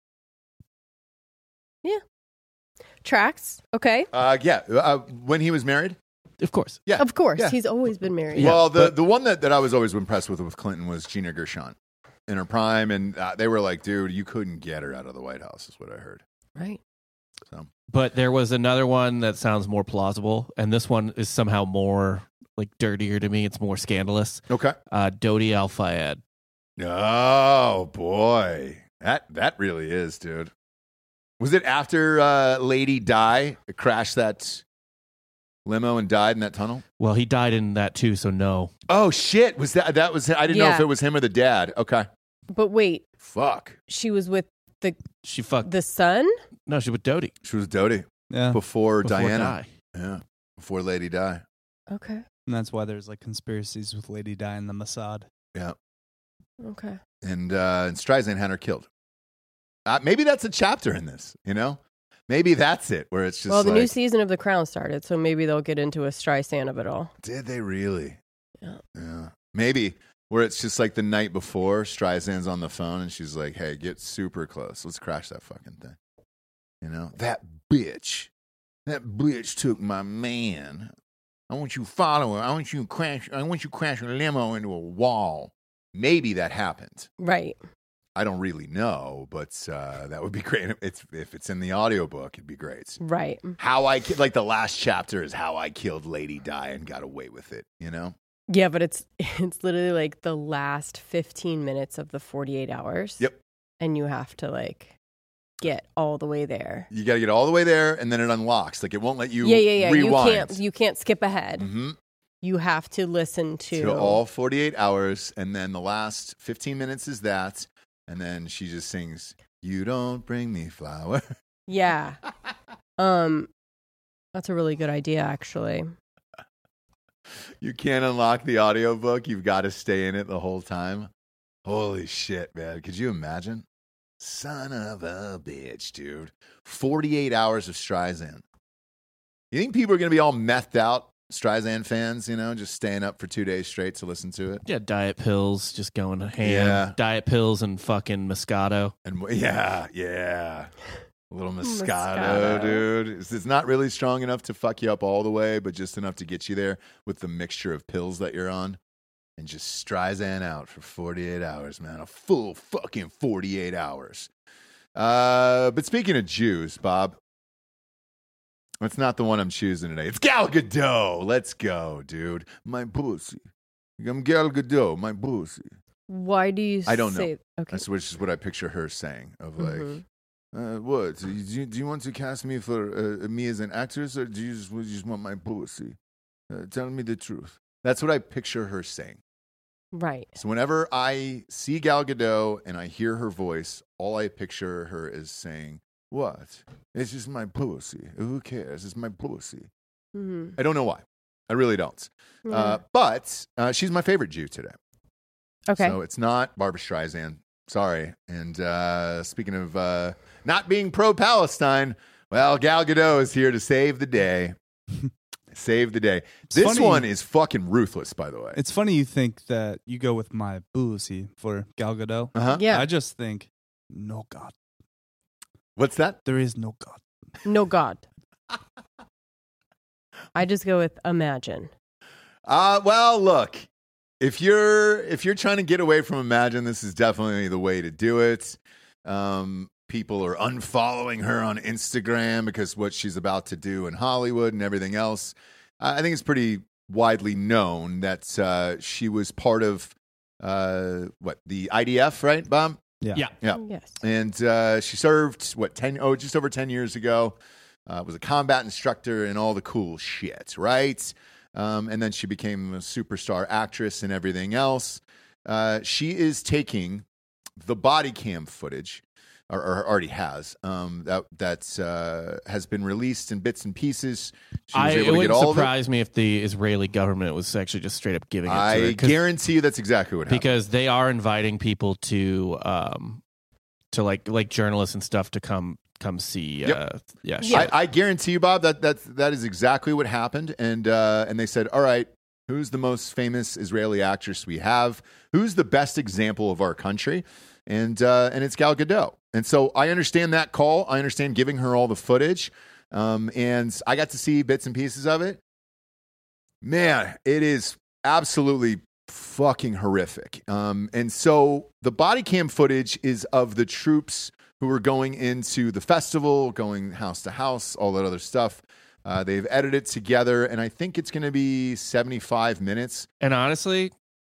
yeah. Tracks. Okay. Uh, yeah. Uh, when he was married? Of course. Yeah. Of course. Yeah. He's always been married. Yeah, well, the, but- the one that, that I was always impressed with with Clinton was Gina Gershon in her prime. And uh, they were like, dude, you couldn't get her out of the White House, is what I heard. Right. So But there was another one that sounds more plausible, and this one is somehow more like dirtier to me. It's more scandalous. Okay. Uh, Dodi Al Fayed. Oh, boy. That, that really is, dude. Was it after uh, Lady Di crashed that limo and died in that tunnel? Well, he died in that too, so no. Oh shit! Was that that was? I didn't know Yeah. if it was him or the dad. Okay. But wait, Fuck. she was with the She fucked. the son? No, she with Dodi She was Dodie Yeah. before, before Diana. Di. Yeah. Before Lady Di. Okay. And that's why there's like conspiracies with Lady Di and the Mossad. Yeah. Okay. And uh, and Streisand had her killed. Uh, maybe that's a chapter in this. You know. Maybe that's it. Where it's just Well, the like, new season of The Crown started, so maybe they'll get into a Streisand of it all. did they really? Yeah. Yeah. Maybe where it's just like the night before, Streisand's on the phone and she's like, "Hey, get super close. Let's crash that fucking thing." You know, that bitch. That bitch took my man. I want you to follow her. I want you to crash. I want you to crash a limo into a wall. Maybe that happened. Right. I don't really know, but uh, that would be great. It's, if it's in the audiobook, it'd be great. Right. How I ki- like the last chapter is how I killed Lady Di and got away with it. You know. Yeah, but it's it's literally like the last fifteen minutes of the forty-eight hours. Yep. And you have to like get all the way there. You got to get all the way there, and then it unlocks. Like it won't let you. yeah, yeah, yeah. rewind. You can't you can't skip ahead. Mm-hmm. You have to listen to, To all forty-eight hours, and then the last fifteen minutes is that, and then she just sings, "You don't bring me flower." Yeah. Um that's a really good idea actually. You can't unlock the audiobook. You've got to stay in it the whole time. Holy shit, man. Could you imagine? Son of a bitch, dude. forty-eight hours of Streisand. You think people are going to be all methed out, Streisand fans, you know, just staying up for two days straight to listen to it? Yeah, diet pills, just going ham. Yeah. Diet pills and fucking Moscato. And w- yeah, yeah. A little Moscato, Moscato. dude. It's, it's not really strong enough to fuck you up all the way, but just enough to get you there with the mixture of pills that you're on. And just Streisand out for forty-eight hours, man. A full fucking forty-eight hours. Uh, but speaking of Jews, Bob, that's not the one I'm choosing today. It's Gal Gadot. Let's go, dude. My pussy. I'm Gal Gadot, my pussy. Why do you I don't say know. Okay. That's which is what I picture her saying of like, Mhm. uh, what? Do you, do you want to cast me for uh, me as an actress, or do you just, you just want my pussy? Uh, tell me the truth. That's what I picture her saying. Right. So whenever I see Gal Gadot and I hear her voice, all I picture her is saying, "What? It's just my pussy. Who cares? It's my pussy." Mhm. I don't know why. I really don't. Yeah. Uh, but uh, she's my favorite Jew today. okay. So it's not Barbara Streisand. Sorry. And uh, speaking of uh, not being pro-Palestine, well, Gal Gadot is here to save the day. Save the day. It's This funny- one is fucking ruthless, by the way. It's funny you think that you go with my boozy for Gal Gadot. Uh-huh. yeah. I just think, no God. What's that? There is no God. No God. I just go with imagine. Uh, well, look, if you're if you're trying to get away from Imagine, this is definitely the way to do it. Um, people are unfollowing her on Instagram because what she's about to do in Hollywood and everything else. Uh, I think it's pretty widely known that uh, she was part of uh, what the I D F, right, Bob? Yeah. Yeah. Yeah. Yes. And uh, she served what ten oh just over ten years ago. Uh, was a combat instructor and all the cool shit, right? Um, and then she became a superstar actress and everything else. Uh, she is taking the body cam footage, or, or already has, um, that that uh, has been released in bits and pieces. She was I, able it to get wouldn't all of it. surprise me if the Israeli government was actually just straight up giving it to I her. 'cause- guarantee you that's exactly what happened. because they are inviting people to um to like like journalists and stuff to come come see Yep. uh yeah, Yeah. shit. I, I guarantee you, Bob, that that that is exactly what happened. And uh, and they said, all right, Who's the most famous Israeli actress we have? Who's the best example of our country? And uh, and it's Gal Gadot. And so I understand that call. I understand giving her all the footage. Um, and I got to see bits and pieces of it. Man, it is absolutely fucking horrific. Um, and so the body cam footage is of the troops who are going into the festival, going house to house, all that other stuff. Uh, they've edited it together, and I think it's going to be seventy-five minutes. And honestly,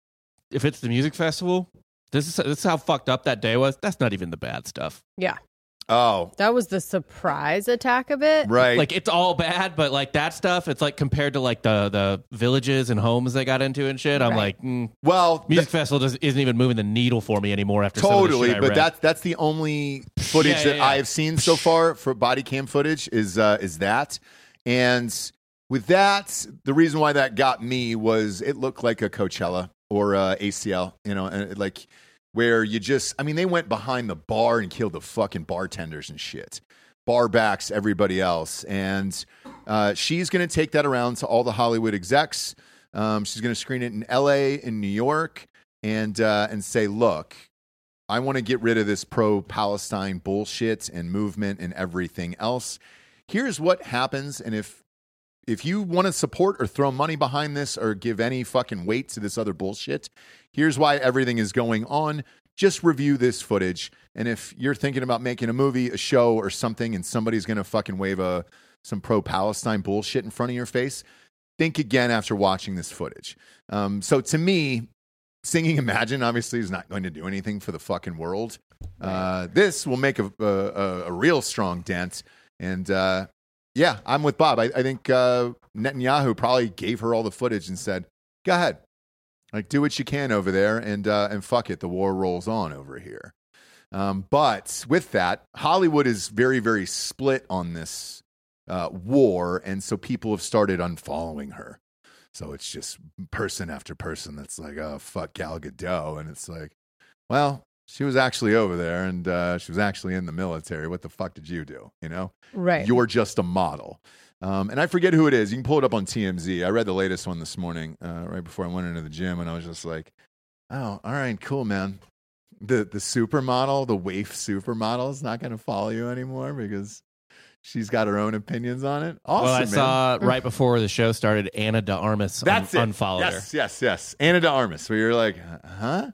if it's the music festival, this is this is how fucked up that day was. That's not even the bad stuff. Yeah. Oh, That was the surprise attack of it. right. Like it's all bad, but like that stuff, it's like compared to like the the villages and homes they got into and shit. I'm Right. like, mm, well, music th- festival does, isn't even moving the needle for me anymore after some of the totally, shit I but read. that's that's the only footage Yeah, yeah, that yeah. I've seen so far for body cam footage is uh, is that. And with that, the reason why that got me was it looked like a Coachella or uh, A C L, you know, and it, like where you just, I mean, they went behind the bar and killed the fucking bartenders and shit, bar backs, everybody else. And uh, she's going to take that around to all the Hollywood execs. Um, she's going to screen it in L A, in New York, and uh, and say, look, I want to get rid of this pro-Palestine bullshit and movement and everything else. Here's what happens, and if if you want to support or throw money behind this or give any fucking weight to this other bullshit, here's why everything is going on. Just review this footage, and if you're thinking about making a movie, a show, or something, and somebody's going to fucking wave a some pro-Palestine bullshit in front of your face, think again after watching this footage. Um, so to me, singing Imagine obviously is not going to do anything for the fucking world. Uh, this will make a, a, a real strong dent. And uh, yeah, I'm with Bob. I, I think uh, Netanyahu probably gave her all the footage and said, go ahead. Like, do what you can over there, and uh, and fuck it. The war rolls on over here. Um, but with that, Hollywood is very, very split on this uh, war. And so people have started unfollowing her. So it's just person after person that's like, oh, fuck Gal Gadot. And it's like, well, she was actually over there, and uh, she was actually in the military. What the fuck did you do? You know? Right. You're just a model. Um, and I forget who it is. You can pull it up on T M Z. I read the latest one this morning, uh, right before I went into the gym, and I was just like, oh, all right, cool, man. The the supermodel, the waif supermodel is not going to follow you anymore because she's got her own opinions on it. Awesome, well, I man. saw right before the show started, Anna de Armas un- That's it. unfollowed yes, her. Yes, yes, Anna de Armas. Where you're like, huh?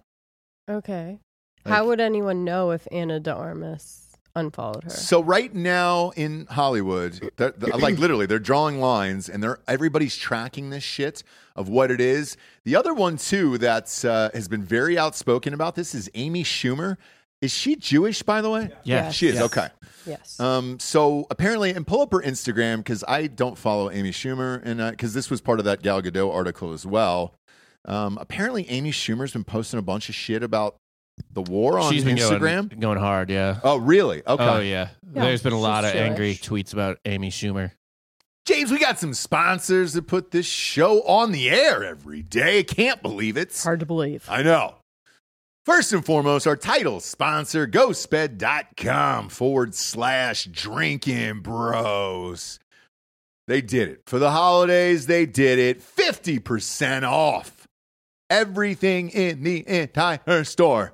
Okay. Like- How would anyone know if Anna de Armas unfollowed her? So right now in Hollywood, they're, they're- like literally, they're drawing lines, and they're everybody's tracking this shit of what it is. The other one too that uh, has been very outspoken about this is Amy Schumer. Is she Jewish, by the way? Yeah. Yes. She is. Yes. Okay. Yes. Um, so apparently, and pull up her Instagram because I don't follow Amy Schumer, and because this was part of that Gal Gadot article as well. Um, apparently, Amy Schumer's been posting a bunch of shit about the war on She's been Instagram. going, going hard, yeah. Oh, really? Okay. Oh, yeah. Yeah, There's been a lot of she's angry Jewish. tweets about Amy Schumer. James, we got some sponsors that put this show on the air every day. Can't believe it. Hard to believe. I know. First and foremost, our title sponsor, ghostbed.com forward slash drinking bros. They did it. For the holidays, they did it. fifty percent off everything in the entire store.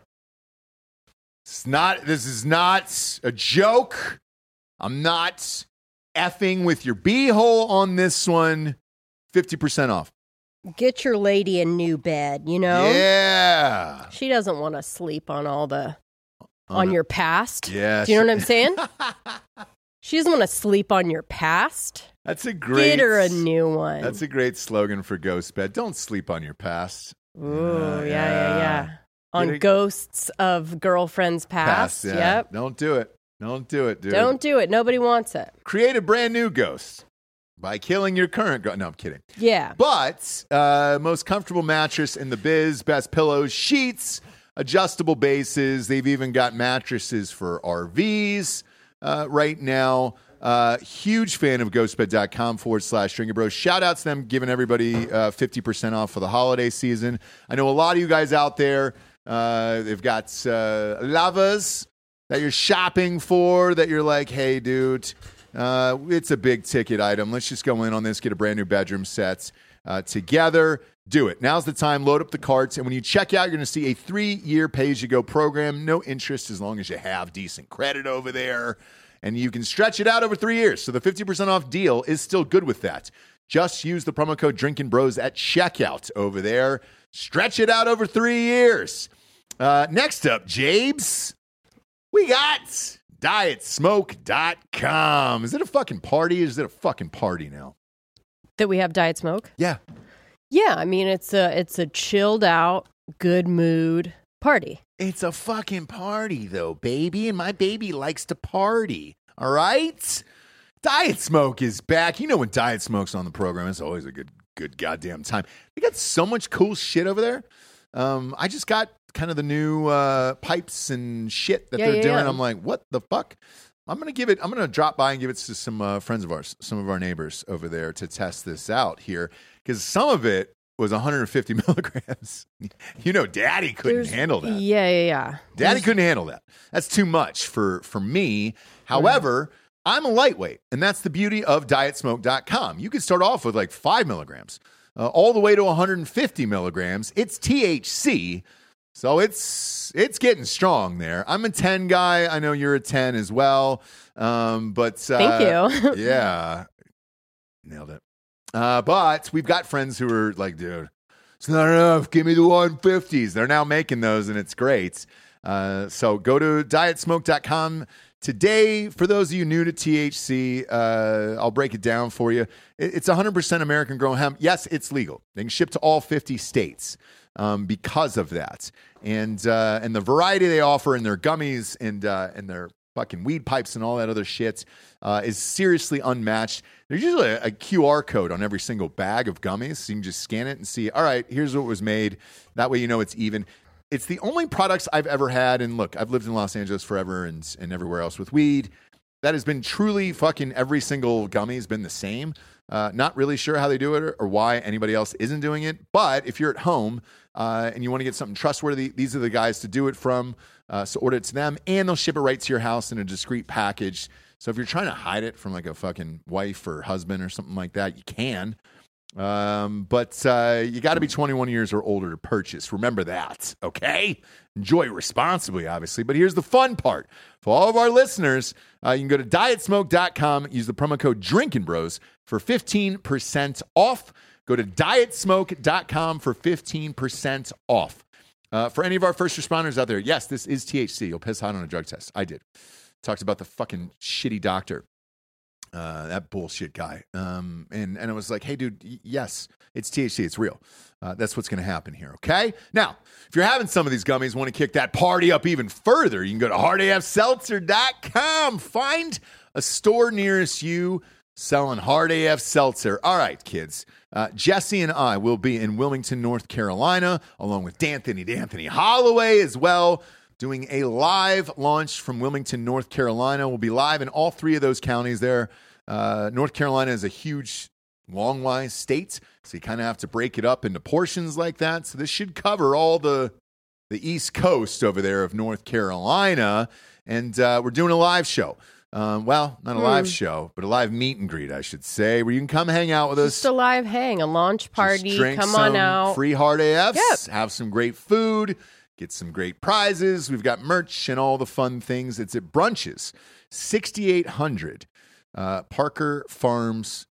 It's not, this is not a joke. I'm not effing with your beehole on this one. fifty percent off. Get your lady a new bed, you know? Yeah. She doesn't want to sleep on all the On on a- your past. Yeah. Do you know she- what I'm saying? She doesn't want to sleep on your past. That's a great. Get her a new one. That's a great slogan for Ghost Bed. Don't sleep on your past. Ooh, Uh, yeah, yeah, yeah. On Get a- ghosts of girlfriends past. yeah. Yep. Don't do it. Don't do it, dude. Don't do it. Nobody wants it. Create a brand new ghost by killing your current ghost. No, I'm kidding. Yeah. But uh, most comfortable mattress in the biz, best pillows, sheets, adjustable bases. They've even got mattresses for R Vs uh, right now. Uh, huge fan of ghostbed.com forward slash drinking bros. Shout out to them giving everybody uh, fifty percent off for the holiday season. I know a lot of you guys out there, uh, they've got uh, lavas that you're shopping for that you're like, hey, dude, uh, it's a big ticket item. Let's just go in on this, get a brand new bedroom set. uh, together. Do it. Now's the time. Load up the carts. And when you check out, you're going to see a three-year pay-as-you-go program. No interest as long as you have decent credit over there. And you can stretch it out over three years. So the fifty percent off deal is still good with that. Just use the promo code Drinkin' Bros at checkout over there. Stretch it out over three years. Uh, next up, Jabes, we got diet smoke dot com. Is it a fucking party? Is it a fucking party now? That we have Diet Smoke? Yeah. Yeah, I mean, it's a it's a chilled out, good mood party. It's a fucking party, though, baby. And my baby likes to party. All right? Diet Smoke is back. You know when Diet Smoke's on the program, it's always a good, good goddamn time. We got so much cool shit over there. Um, I just got kind of the new uh, pipes and shit that Yeah, they're yeah, doing. yeah. I'm like, what the fuck? I'm going to give it, I'm going to drop by and give it to some uh, friends of ours, some of our neighbors over there to test this out here. Because some of it was one hundred fifty milligrams. You know, Daddy couldn't There's- handle that. Yeah, yeah, yeah. Daddy There's- couldn't handle that. That's too much for, for me. However, I'm a lightweight, and that's the beauty of diet smoke dot com. You can start off with like five milligrams, uh, all the way to one hundred fifty milligrams. It's T H C, so it's it's getting strong there. I'm a ten guy. I know you're a ten as well. Um, but uh, Thank you. yeah, nailed it. Uh, but we've got friends who are like, dude, it's not enough. Give me the one fifties. They're now making those, and it's great. Uh, so go to diet smoke dot com today. For those of you new to T H C, uh, I'll break it down for you. It, it's one hundred percent American-grown hemp. Yes, it's legal. They can ship to all fifty states um, because of that. And uh, and the variety they offer in their gummies and uh, and their fucking weed pipes and all that other shit uh, is seriously unmatched. There's usually a, a Q R code on every single bag of gummies, so you can just scan it and see, all right, here's what was made. That way you know it's even. It's the only products I've ever had, and look, I've lived in Los Angeles forever and, and everywhere else with weed. That has been truly fucking every single gummy has been the same. Uh, not really sure how they do it or, or why anybody else isn't doing it. But if you're at home uh, and you want to get something trustworthy, these are the guys to do it from. Uh, so order it to them, and they'll ship it right to your house in a discreet package. So if you're trying to hide it from like a fucking wife or husband or something like that, you can. Um, but uh, you got to be twenty-one years or older to purchase. Remember that, okay? Enjoy responsibly, obviously. But here's the fun part. For all of our listeners, uh, you can go to diet smoke dot com, use the promo code Drinkin' Bros for fifteen percent off. Go to diet smoke dot com for fifteen percent off. Uh, for any of our first responders out there, yes, this is T H C. You'll piss hot on a drug test. I did. Talked about the fucking shitty doctor. Uh, that bullshit guy. Um, and, and I was like, hey, dude, y- yes, it's T H C. It's real. Uh, that's what's going to happen here, okay? Now, if you're having some of these gummies, want to kick that party up even further, you can go to hard A F seltzer dot com. Find a store nearest you selling Hard A F Seltzer. All right, kids. Uh, Jesse and I will be in Wilmington, North Carolina, along with D'Anthony, D'Anthony Holloway as well, doing a live launch from Wilmington, North Carolina. We'll be live in all three of those counties there. Uh, North Carolina is a huge, long-wise state, so you kind of have to break it up into portions like that. So this should cover all the the East Coast over there of North Carolina. And uh, we're doing a live show. Um, well, not a live Hmm. show, but a live meet and greet, I should say, where you can come hang out with us. Just a live hang, a launch party. Just drink Come some on out. free Hard A Fs, Yep. have some great food, get some great prizes. We've got merch and all the fun things. It's at Brunches, sixty-eight hundred uh, Parker Farms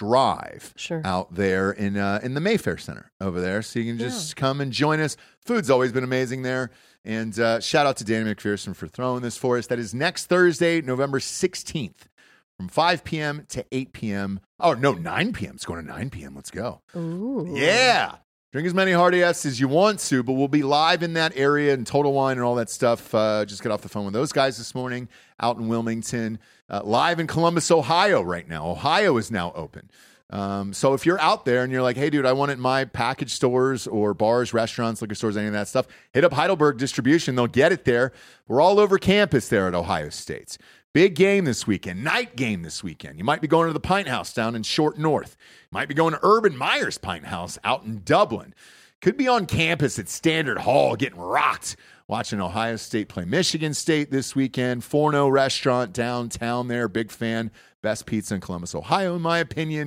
Drive Sure. out there in uh, in the Mayfair Center over there. So you can just come and join us. Food's always been amazing there. And uh, shout out to Danny McPherson for throwing this for us. That is next Thursday, November sixteenth, from five p.m. to eight p.m. Oh, no, nine p.m. It's going to nine p.m. Let's go. Ooh. Yeah. Drink as many Hard A Fs as you want to, but we'll be live in that area and Total Wine and all that stuff. Uh, just got off the phone with those guys this morning out in Wilmington. Uh, live in Columbus, Ohio right now. Ohio is now open. Um, so if you're out there and you're like, hey, dude, I want it in my package stores or bars, restaurants, liquor stores, any of that stuff, hit up Heidelberg Distribution. They'll get it there. We're all over campus there at Ohio State. Big game this weekend, night game this weekend. You might be going to the Pint House down in Short North. You might be going to Urban Meyer's Pint House out in Dublin. Could be on campus at Standard Hall getting rocked. Watching Ohio State play Michigan State this weekend. Forno restaurant downtown there. Big fan. Best pizza in Columbus, Ohio, in my opinion.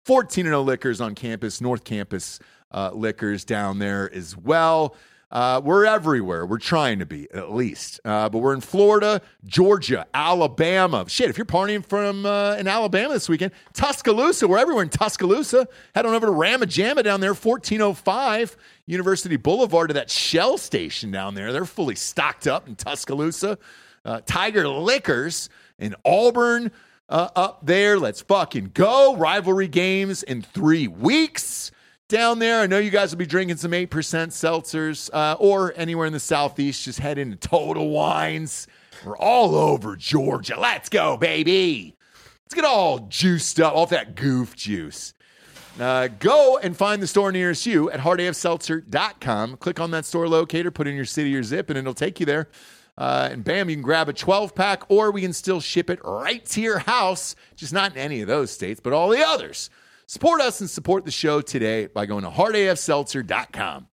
fourteen and oh Liquors on campus, North Campus uh, Liquors down there as well. Uh, we're everywhere. We're trying to be, at least. Uh, but we're in Florida, Georgia, Alabama. Shit, if you're partying from uh, in Alabama this weekend, Tuscaloosa, we're everywhere in Tuscaloosa. Head on over to Ramajama down there, fourteen oh five University Boulevard, to that Shell station down there. They're fully stocked up in Tuscaloosa. Uh, Tiger Liquors in Auburn uh, up there. Let's fucking go. Rivalry games in three weeks. Down there, I know you guys will be drinking some eight percent seltzers, uh, or anywhere in the Southeast, just head into Total Wines. We're all over Georgia. Let's go, baby. Let's get all juiced up off that goof juice. Uh, go and find the store nearest you at hard a f seltzer dot com. Click on that store locator, put in your city or zip, and it'll take you there. Uh, and bam, you can grab a twelve-pack, or we can still ship it right to your house, just not in any of those states, but all the others. Support us and support the show today by going to hard a f seltzer dot com.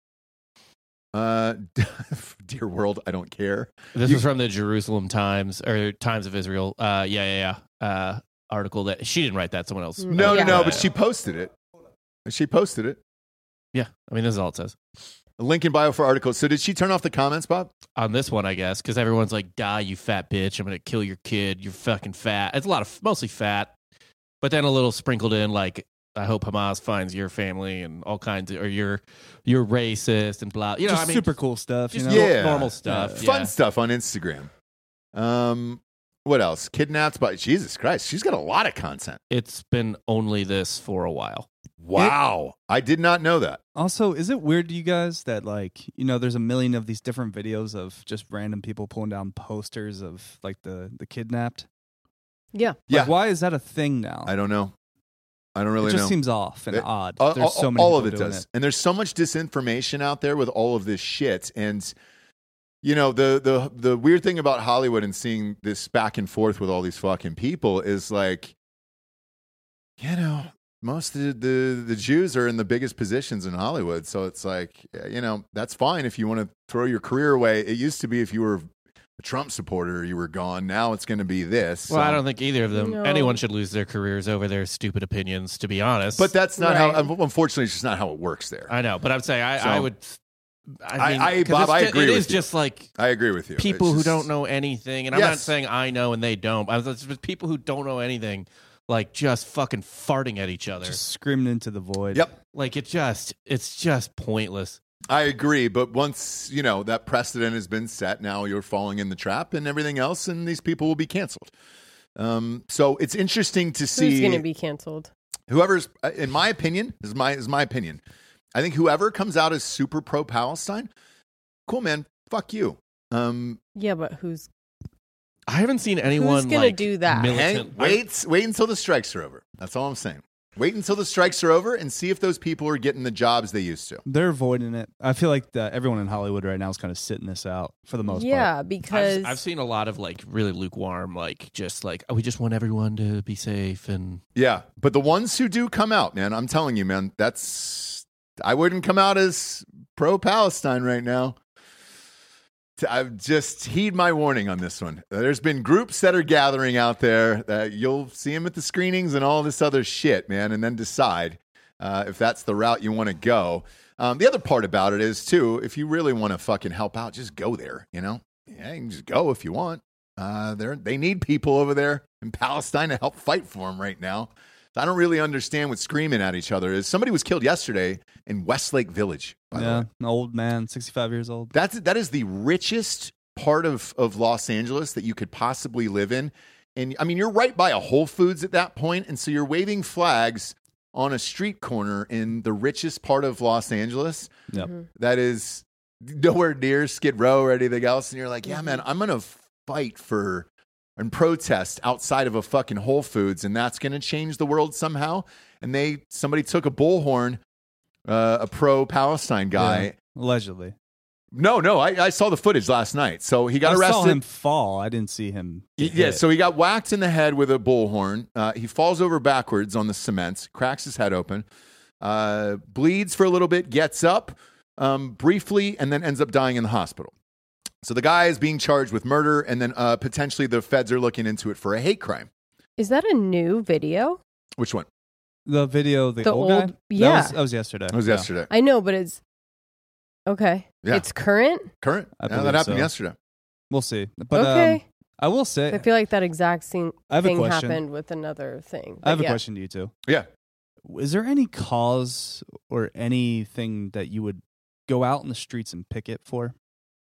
Uh, dear world, I don't care. This You- was from the Jerusalem Times, or Times of Israel. Uh, yeah, yeah, yeah. Uh, article that she didn't write that. Someone else. No, Yeah. no, no, but she posted it. She posted it. Yeah, I mean, this is all it says. A link in bio for articles. So did she turn off the comments, Bob? On this one, I guess, because everyone's like, die, you fat bitch. I'm going to kill your kid. You're fucking fat. It's a lot of, mostly fat. But then a little sprinkled in, like, I hope Hamas finds your family and all kinds of, or you're you're racist and blah. You know, Just I mean, super cool stuff. You just know? nor- Yeah. normal stuff. Fun yeah. stuff on Instagram. Um, what else? Kidnapped by Jesus Christ. She's got a lot of content. It's been only this for a while. Wow. I did not know that. Also, is it weird to you guys that, like, you know, there's a million of these different videos of just random people pulling down posters of, like, the, the kidnapped? Yeah. Like, Yeah. why is that a thing now? I don't know. I don't really it just know. seems off and It- odd. all, There's so all- many all of people it doing does. it. And there's so much disinformation out there with all of this shit. And you know, the the the weird thing about Hollywood and seeing this back and forth with all these fucking people is like, you know, most of the, the, the Jews are in the biggest positions in Hollywood. So it's like, you know, that's fine if you want to throw your career away. It used to be if you were a Trump supporter, you were gone. Now it's going to be this. Well, So- I don't think either of them, No. anyone should lose their careers over their stupid opinions, to be honest. But that's not Right. how, unfortunately, it's just not how it works there. I know, but I'm saying I, So- I would. I, I- mean, I- 'cause Bob, it's I ju- agree It with is you. just like I agree with you. people It's who just- don't know anything, and I'm not Yes. saying I know and they don't. I was just people who don't know anything, like just fucking farting at each other. Just screaming into the void. Yep. Like it just, it's just pointless. I agree, but once, you know, that precedent has been set, now you're falling in the trap and everything else, and these people will be canceled. Um, so it's interesting to see Who's going to be canceled? whoever's, uh, in my opinion, is my is my opinion. I think whoever comes out as super pro Palestine, cool, man, fuck you. Um, Yeah, but who's I haven't seen anyone gonna like, do that? hang, militant. wait, wait until the strikes are over. That's all I'm saying. Wait until the strikes are over and see if those people are getting the jobs they used to. They're avoiding it. I feel like the, everyone in Hollywood right now is kind of sitting this out for the most yeah, part. because I've, I've seen a lot of like really lukewarm, like just like oh, we just want everyone to be safe and Yeah, but the ones who do come out, man, I'm telling you, man, that's I wouldn't come out as pro Palestine right now. I've just heed my warning on this one. There's been groups that are gathering out there that you'll see them at the screenings and all this other shit, man, and then decide uh, if that's the route you want to go. Um, the other part about it is too, if you really want to fucking help out, just go there. You know, yeah, you can just go if you want. Uh, they they need people over there in Palestine to help fight for them right now. I don't really understand what screaming at each other is. Somebody was killed yesterday in Westlake Village, by the way. Yeah, an old man, sixty-five years old. That's that is the richest part of, of Los Angeles that you could possibly live in. And I mean, you're right by a Whole Foods at that point, and so you're waving flags on a street corner in the richest part of Los Angeles. Yep. That is nowhere near Skid Row or anything else. And you're like, yeah, man, I'm gonna fight for and protest outside of a fucking Whole Foods, and that's gonna change the world somehow. And they somebody took a bullhorn, uh, a pro Palestine guy. Yeah, allegedly. No, no, I, I saw the footage last night. So he got I arrested. saw him fall. I didn't see him. get Yeah, hit. so he got whacked in the head with a bullhorn. Uh, he falls over backwards on the cement, cracks his head open, uh, bleeds for a little bit, gets up um, briefly, and then ends up dying in the hospital. So the guy is being charged with murder, and then uh, potentially the feds are looking into it for a hate crime. is that a new video? Which one? The video, the, The old, old- guy? yeah. That was, that was yesterday. It was Yeah. yesterday. I know, but it's okay. Yeah. It's current. Current. I Yeah, that believe happened so. yesterday. We'll see. But okay. um, I will say, I feel like that exact same I have a thing question. happened with another thing. I have But a yeah. question to you too. Yeah. Is there any cause or anything that you would go out in the streets and picket for?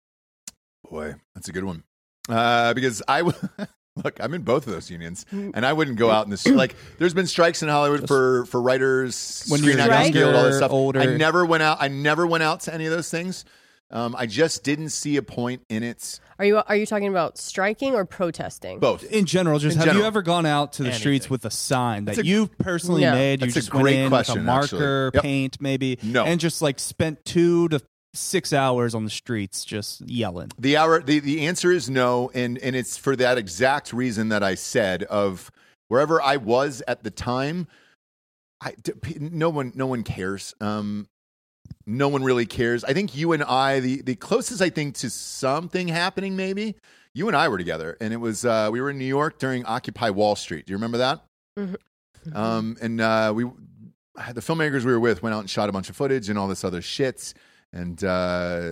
Boy, that's a good one. Uh, because I w- look, I'm in both of those unions, and I wouldn't go out in the street. Like, there's been strikes in Hollywood for for writers, When Screen you're Actors Strike? Guild, all that stuff. older. I never went out. I never went out to any of those things. Um, I just didn't see a point in it. Are you are you talking about striking or protesting? Both. In general, just In have general. you ever gone out to the Anything. streets with a sign that That's a- you personally No. made? You That's a just went great in question, with a marker, actually. Yep. paint, maybe, No. and just like spent two to six hours on the streets just yelling. The hour. The, the answer is no, and and it's for that exact reason that I said of wherever I was at the time. I d- p- no one no one cares. Um, no one really cares. I think you and I, the the closest I think to something happening, maybe you and I were together, and it was uh, we were in New York during Occupy Wall Street. Do you remember that? Mhm. Um, and uh, we, the filmmakers we were with, went out and shot a bunch of footage and all this other shit, and uh,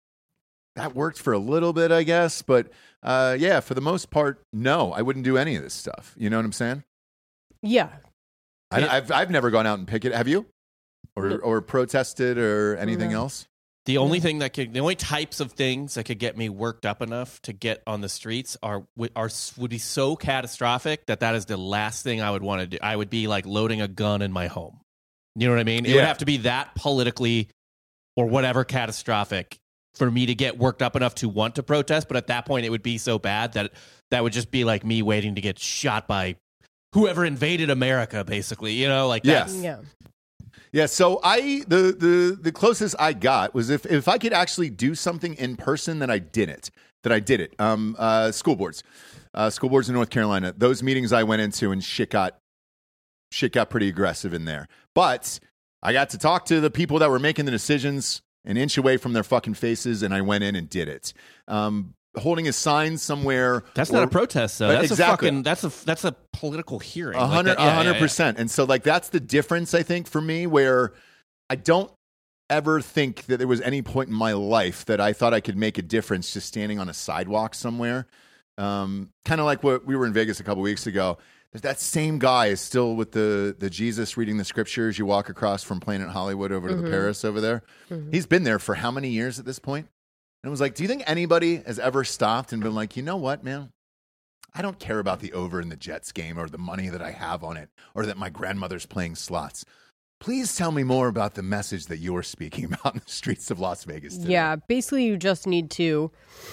that worked for a little bit, I guess. But uh, yeah, for the most part, no, I wouldn't do any of this stuff. You know what I'm saying? Yeah. I, Yeah. I've I've never gone out and picketed. Have you? Or No. or protested or anything No. else? The only thing that could, the only types of things that could get me worked up enough to get on the streets are would- are would be so catastrophic that that is the last thing I would want to do. I would be like loading a gun in my home. You know what I mean? It would Yeah. have to be that politically or whatever catastrophic for me to get worked up enough to want to protest. But at that point, it would be so bad that that would just be like me waiting to get shot by whoever invaded America, basically. You know, like Yeah. that's, Yeah. Yeah, so I the the the closest I got was if if I could actually do something in person, then I did it. That I did it. Um, uh, school boards, uh, school boards in North Carolina. Those meetings I went into, and shit got shit got pretty aggressive in there. But I got to talk to the people that were making the decisions an inch away from their fucking faces, and I went in and did it. Um, holding a sign somewhere. That's or- not a protest, though. But That's exactly. a fucking that's a that's a political hearing. A Like hundred, that- yeah, a hundred yeah, yeah. percent. And so, like, that's the difference, I think, for me, where I don't ever think that there was any point in my life that I thought I could make a difference just standing on a sidewalk somewhere. Um, kind of like what we were in Vegas a couple weeks ago. There's that same guy is still with the the Jesus reading the scriptures. You walk across from Planet Hollywood over to the Mhm. Paris over there. Mhm. He's been there for how many years at this point? And it was like, do you think anybody has ever stopped and been like, you know what, man? I don't care about the over in the Jets game or the money that I have on it or that my grandmother's playing slots. Please tell me more about the message that you're speaking about in the streets of Las Vegas today. Yeah. Basically, you just need to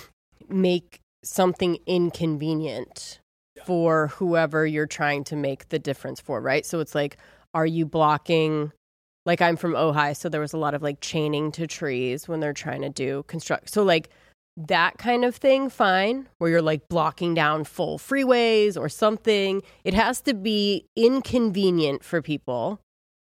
make something inconvenient for whoever you're trying to make the difference for, right? So it's like, are you blocking? Like, I'm from Ojai, so there was a lot of like chaining to trees when they're trying to do construct. So like that kind of thing, fine, where you're like blocking down full freeways or something. It has to be inconvenient for people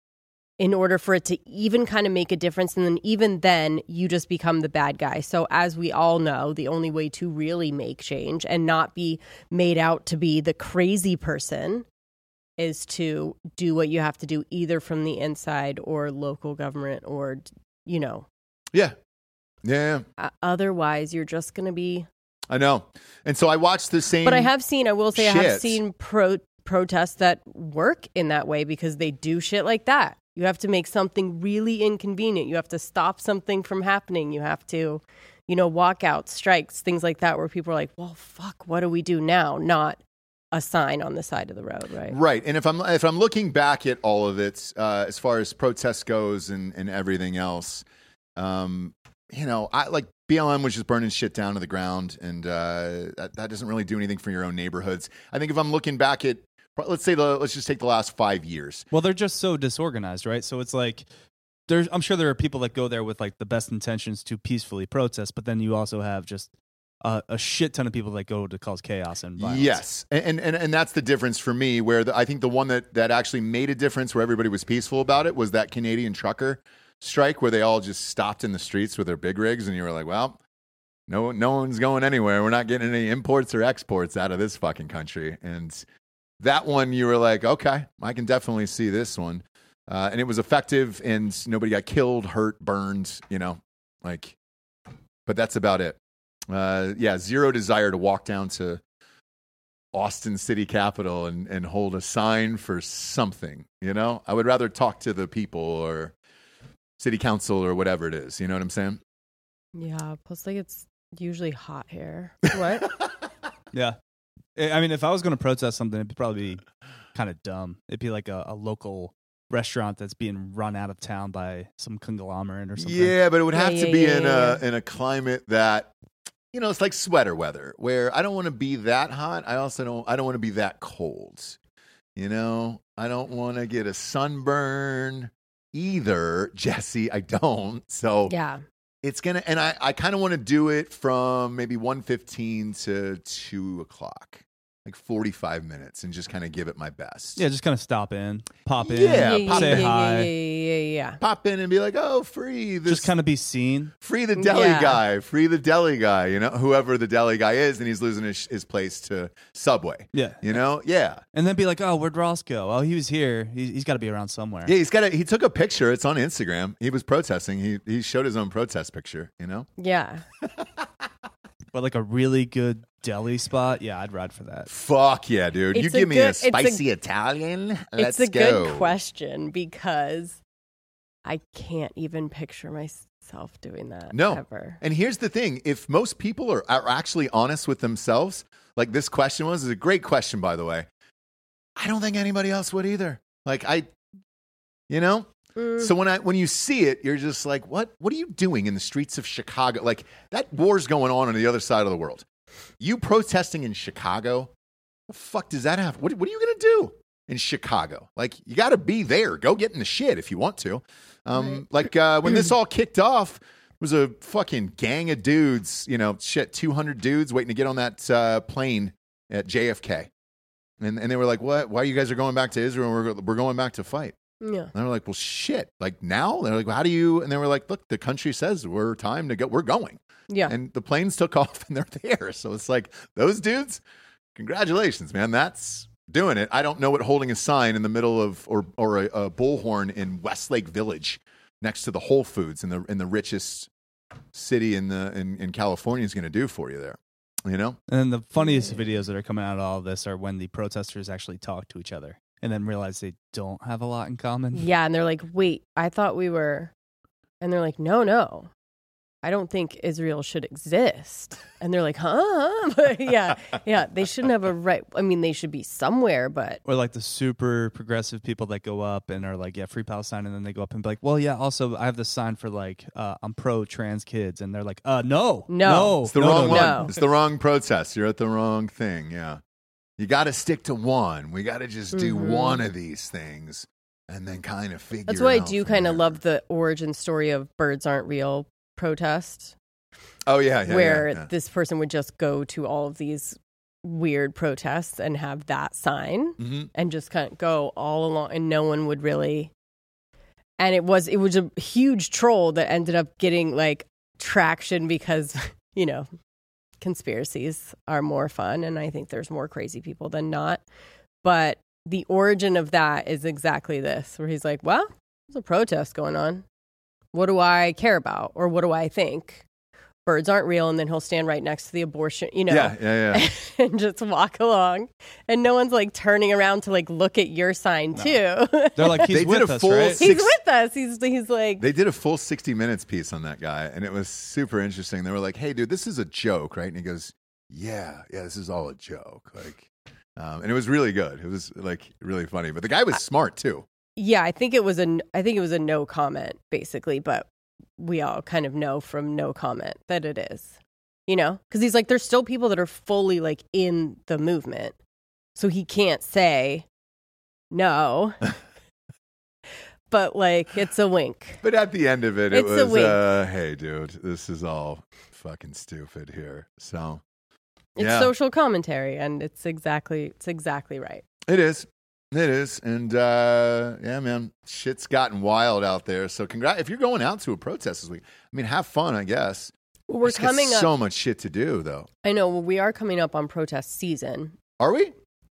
in order for it to even kind of make a difference. And then even then, you just become the bad guy. So as we all know, the only way to really make change and not be made out to be the crazy person is to do what you have to do either from the inside or local government or, you know, Yeah. Yeah. uh, otherwise you're just going to be. I know. And so I watched the same. But I have seen, I will say, I shit. have seen pro- protests that work in that way because they do shit like that. You have to make something really inconvenient. You have to stop something from happening. You have to, you know, walkouts, strikes, things like that, where people are like, well, fuck, what do we do now? Not a sign on the side of the road, right? Right. And if I'm if I'm looking back at all of it, uh, as far as protest goes and, and everything else, um, you know, I like B L M was just burning shit down to the ground, and uh, that, that doesn't really do anything for your own neighborhoods. I think if I'm looking back at, let's say, the, let's just take the last five years. Well, they're just so disorganized, right? So it's like there's I'm sure there are people that go there with like the best intentions to peacefully protest, but then you also have just a, a shit ton of people that go to cause chaos and violence. Yes, and and and that's the difference for me. Where the, I think the one that that actually made a difference, where everybody was peaceful about it, was that Canadian trucker strike, where they all just stopped in the streets with their big rigs, and you were like, well, no, no one's going anywhere. We're not getting any imports or exports out of this fucking country, and that one you were like, okay, I can definitely see this one. Uh, and it was effective and nobody got killed, hurt, burned, you know, like, but that's about it. Uh, yeah, zero desire to walk down to Austin City Capitol and, and hold a sign for something, you know? I would rather talk to the people or city council or whatever it is. You know what I'm saying? Yeah. Plus, like, it's usually hot here. What? Yeah. I I mean, if I was going to protest something, it'd probably be kind of dumb. It'd be like a, a local restaurant that's being run out of town by some conglomerate or something. Yeah, but it would have Yeah, to yeah, be yeah, in yeah, a in a climate that, you know, it's like sweater weather, where I don't want to be that hot. I also don't I don't want to be that cold. You know, I don't want to get a sunburn either, Jesse. I don't. So Yeah. it's gonna, and I, I kind of want to do it from maybe one fifteen to two o'clock, like forty-five minutes, and just kind of give it my best. Yeah, just kind of stop in, pop in, Yeah, yeah, pop say in. yeah, hi. Yeah, yeah, yeah, yeah. Pop in and be like, oh, free this, Just kind of be seen. free the deli Yeah. guy, free the deli guy. You know, whoever the deli guy is, and he's losing his, his place to Subway. Yeah. You know, yeah. And then be like, oh, where'd Ross go? Oh, he was here. He, he's got to be around somewhere. Yeah, he's got a, he took a picture. It's on Instagram. He was protesting. He he showed his own protest picture, you know? Yeah. But like a really good deli spot, yeah, I'd ride for that. Fuck yeah, dude. It's you a give me good- a it's a- spicy Italian. Let's it's a go. good question because I can't even picture myself doing that No. ever. And here's the thing. If most people are, are actually honest with themselves, like this question was, is a great question, by the way. I don't think anybody else would either. Like I, you know? Mm. So when I when you see it, you're just like, what? What are you doing in the streets of Chicago? Like that war's going on on the other side of the world. You protesting in Chicago? The fuck does that have? What, what are you gonna do in Chicago? Like you got to be there. Go get in the shit if you want to. Um, Right. Like uh, when this all kicked off, it was a fucking gang of dudes. You know, shit, two hundred dudes waiting to get on that uh, plane at J F K, and and they were like, what? Why you guys are going back to Israel? We're we're going back to fight. Yeah. And they were like, well, shit, like now? They're like, well, how do you? And they were like, look, the country says we're time to go. We're going. Yeah. And the planes took off and they're there. So it's like, those dudes, congratulations, man. That's doing it. I don't know what holding a sign in the middle of, or, or a, a bullhorn in Westlake Village next to the Whole Foods in the, in the richest city in, the, in, in California is going to do for you there. You know? And then the funniest videos that are coming out of all of this are when the protesters actually talk to each other and then realize they don't have a lot in common. Yeah. And they're like, wait, I thought we were. And they're like, no, no. I don't think Israel should exist. And they're like, huh? But yeah, yeah, they shouldn't have a right. I mean, they should be somewhere, but Or like the super progressive people that go up and are like, yeah, free Palestine. And then they go up and be like, well, yeah, also I have this sign for like, uh, I'm pro trans kids. And they're like, uh, no, No. no. It's the no, wrong no, one. no. It's the wrong protest. You're at the wrong thing. Yeah. You got to stick to one. We got to just do Mhm. one of these things and then kind of figure that's it why I out do from kind of there. love the origin story of Birds Aren't Real protest, Oh, yeah. yeah where yeah, yeah. this person would just go to all of these weird protests and have that sign Mhm. and just kind of go all along, and no one would really. And it was it was a huge troll that ended up getting like traction because you know conspiracies are more fun, and I think there's more crazy people than not. But the origin of that is exactly this, where he's like, "Well, there's a protest going on. What do I care about, or what do I think? Birds aren't real." And then he'll stand right next to the abortion, you know, Yeah, yeah, yeah. and just walk along, and no one's like turning around to like look at your sign No. too. They're like, he's They did with a us, full right? s- He's Six- with us. He's he's like, They did a full sixty minutes piece on that guy, and it was super interesting. They were like, hey, dude, this is a joke, right? And he goes, yeah, yeah, this is all a joke. Like, um, and it was really good. It was like really funny. But the guy was smart too. yeah, I think it was a I think it was a no comment basically, but we all kind of know from no comment that it is, you know, because he's like, there's still people that are fully like in the movement, so he can't say no. But like, it's a wink. But at the end of it, it It's a was, wink. uh, hey, dude, this is all fucking stupid here. So It's yeah, social commentary, and it's exactly it's exactly right. it is. It is. And uh, yeah, man, shit's gotten wild out there. So congrats. If you're going out to a protest this week, I mean, have fun, I guess. Well, we're Just got coming up. so much shit to do, though. I know. Well, we are coming up on protest season. Are we?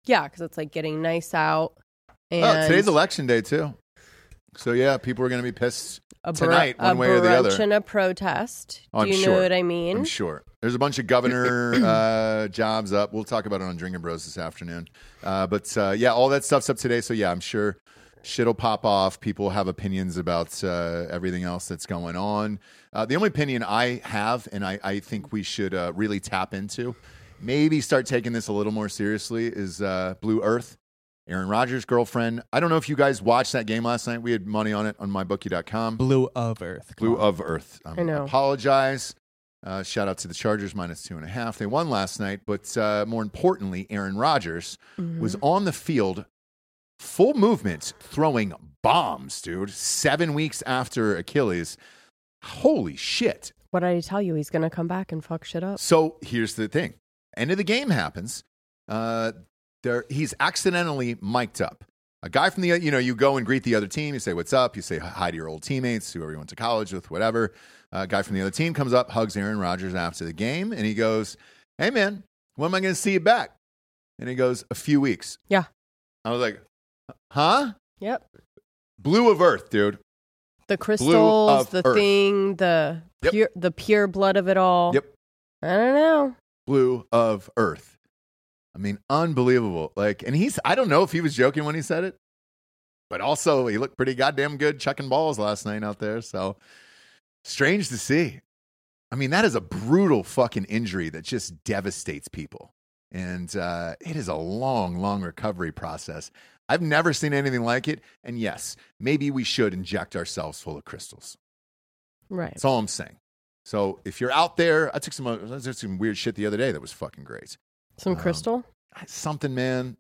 Yeah, because it's like getting nice out. And Oh, today's election day too. So yeah, people are going to be pissed a tonight, bar- one way or the other. A brunch and a protest. Oh, Do I'm you sure. know what I mean? I'm sure. There's a bunch of governor uh, jobs up. We'll talk about it on Drinking Bros this afternoon. Uh, but uh, yeah, all that stuff's up today. So yeah, I'm sure shit'll pop off. People have opinions about uh, everything else that's going on. Uh, the only opinion I have, and I, I think we should uh, really tap into, maybe start taking this a little more seriously, is uh, Blue Earth. Aaron Rodgers' girlfriend. I don't know if you guys watched that game last night. We had money on it on my bookie dot com. Blue of Earth. Come Blue on. of Earth. Um, I know. Apologize. Uh, shout out to the Chargers, minus two and a half. They won last night, but uh, more importantly, Aaron Rodgers Mm-hmm. was on the field, full movement, throwing bombs, dude. Seven weeks after Achilles. Holy shit. What did I tell you? He's going to come back and fuck shit up. So here's the thing. End of the game happens. Uh, there, he's accidentally mic'd up. A guy from the, you know, you go and greet the other team. You say, what's up? You say hi to your old teammates, whoever you went to college with, whatever. A guy from the other team comes up, hugs Aaron Rodgers after the game, and he goes, hey, man, when am I going to see you back? And he goes, a few weeks. Yeah. I was like, huh? Yep. Blue of Earth, dude. The crystals, of the Earth. thing, the Yep. pure, the pure blood of it all. Yep. I don't know. Blue of Earth. I mean, unbelievable. Like, and he's, I don't know if he was joking when he said it, but also he looked pretty goddamn good chucking balls last night out there. So strange to see. I mean, that is a brutal fucking injury that just devastates people. And uh, it is a long, long recovery process. I've never seen anything like it. And yes, maybe we should inject ourselves full of crystals. Right. That's all I'm saying. So if you're out there, I took some, I took some weird shit the other day that was fucking great. Some Um, crystal? Something, man.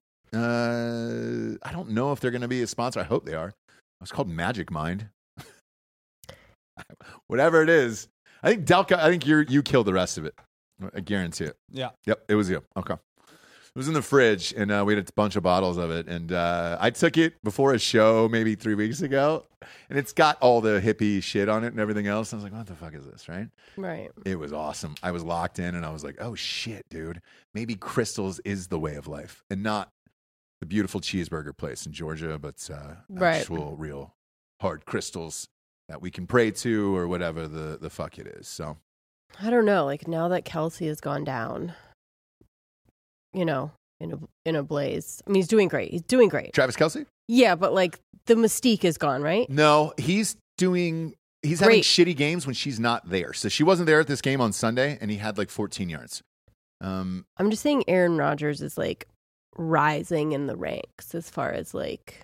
Uh, I don't know if they're going to be a sponsor. I hope they are. It's called Magic Mind. Whatever it is. I think Delca, I think you you killed the rest of it. I guarantee it. Yeah. Yep, it was you. Okay. It was in the fridge, and uh, we had a bunch of bottles of it. And uh, I took it before a show maybe three weeks ago, and it's got all the hippie shit on it and everything else. I was like, what the fuck is this, right? Right. It was awesome. I was locked in, and I was like, oh, shit, dude. Maybe crystals is the way of life, and not the beautiful cheeseburger place in Georgia, but uh, Right. actual, real hard crystals that we can pray to or whatever the, the fuck it is. So I don't know. Like now that Kelsey has gone down, you know, in a in a blaze. I mean, he's doing great. He's doing great. Travis Kelce? Yeah, but like the mystique is gone, right? No, he's doing. He's having Great. shitty games when she's not there. So she wasn't there at this game on Sunday, and he had like fourteen yards. Um, I'm just saying Aaron Rodgers is like rising in the ranks as far as like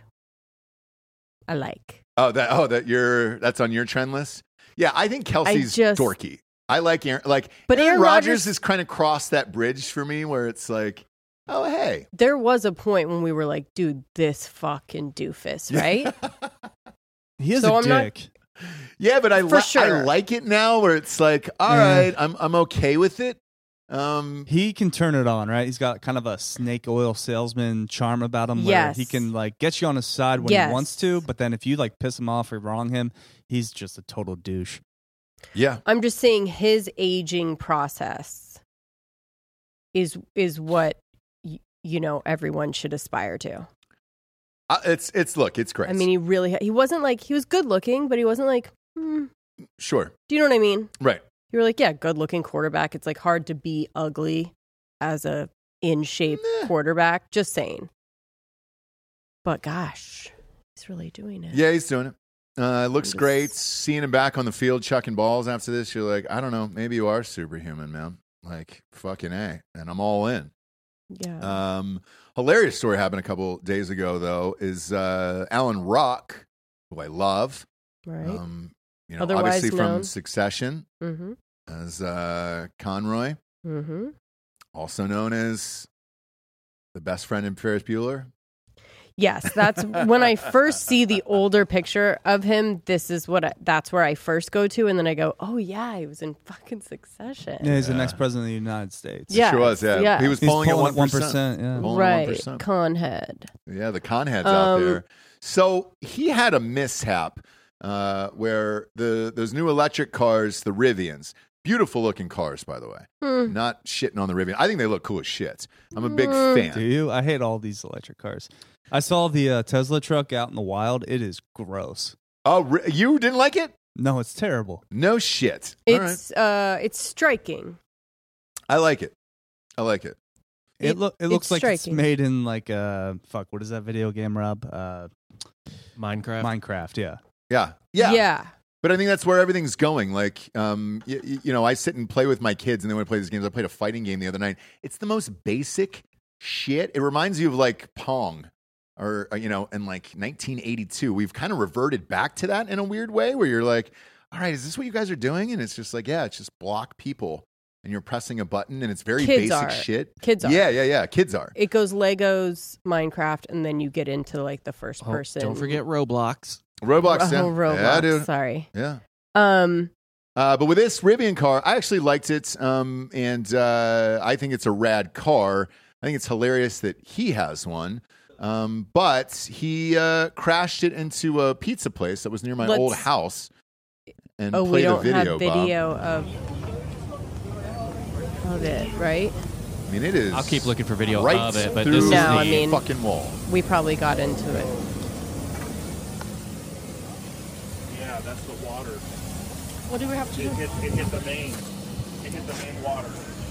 I like. oh, that. Oh, that you're. That's on your trend list. Yeah, I think Kelsey's just- dorky. I like Aaron. Like, But Aaron Aaron Rodgers Rodgers- has kind of crossed that bridge for me, where it's like, oh hey, There was a point when we were like, dude, this fucking doofus, right? He is So a I'm not- dick. yeah, but I For li- sure. I like it now, where it's like, all Yeah. right, I'm I'm okay with it. Um, He can turn it on, right? He's got kind of a snake oil salesman charm about him where Yes. he can like get you on his side when Yes. he wants to, but then if you like piss him off or wrong him, he's just a total douche. yeah, I'm just saying his aging process is is what y- you know everyone should aspire to. uh, it's it's look, it's great. I mean, he really ha- he wasn't like he was good looking, but he wasn't like. Hmm. sure, Do you know what I mean? right. You were like, yeah, good looking quarterback. It's like hard to be ugly as a in shape Meh. quarterback. Just saying. But gosh, he's really doing it. Yeah, he's doing it. Uh, it looks Just- great. Seeing him back on the field chucking balls after this, you're like, I don't know, maybe you are superhuman, man. Like, fucking A. And I'm all in. Yeah. Um, hilarious story happened a couple days ago, though, is uh, Alan Rock, who I love. right. Um, you know, Otherwise obviously from known. Succession mm-hmm. as uh, Conroy, Mm-hmm. also known as the best friend in Ferris Bueller. Yes, that's when I first see the older picture of him. This is what I, that's where I first go to, and then I go, "Oh yeah, he was in fucking Succession." Yeah, he's the Yeah. next president of the United States. Yeah. Sure was, yeah. yeah. He was He's polling, polling at one percent. one percent, yeah. Polling at right, one percent. Conhead. Yeah, the conheads out Um, there. So he had a mishap uh, where the those new electric cars, the Rivians, Beautiful looking cars, by the way. Hmm. Not shitting on the Rivian. I think they look cool as shit. I'm a big Mm. fan. Do you? I hate all these electric cars. I saw the uh, Tesla truck out in the wild. It is gross. Oh, re- you didn't like it? No, it's terrible. No shit. All right. It's uh, it's striking. I like it. I like it. It, It- look. It looks it's like it's striking. made in like uh fuck. What is that video game, Rob? Uh, Minecraft. Minecraft. Yeah. Yeah. Yeah. Yeah. But I think that's where everything's going. Like, um, you, you know, I sit and play with my kids, and then when I play these games, I played a fighting game the other night. It's the most basic shit. It reminds you of like Pong, or uh, you know, in like nineteen eighty-two. We've kind of reverted back to that in a weird way, where you're like, all right, is this what you guys are doing? And it's just like, yeah, it's just block people, and you're pressing a button, and it's very Kids basic are. shit. Kids are. Yeah, yeah, yeah. Kids are. It goes Legos, Minecraft, and then you get into like the first Oh, person. don't forget Roblox. Roblox. yeah. Oh, Roblox. Yeah, dude. Sorry. Yeah. Um. Uh, but with this Rivian car, I actually liked it, um, and uh, I think it's a rad car. I think it's hilarious that he has one, um, but he uh, crashed it into a pizza place that was near my Let's- old house and Oh, we played don't a video. have video Bob. of of it, right? I mean, it is. I'll keep looking for video right of it, but through this is No, the I mean- fucking wall. We probably got into it. Yeah, that's the water. What do we have to It hit, it hit the main. It hit the main water.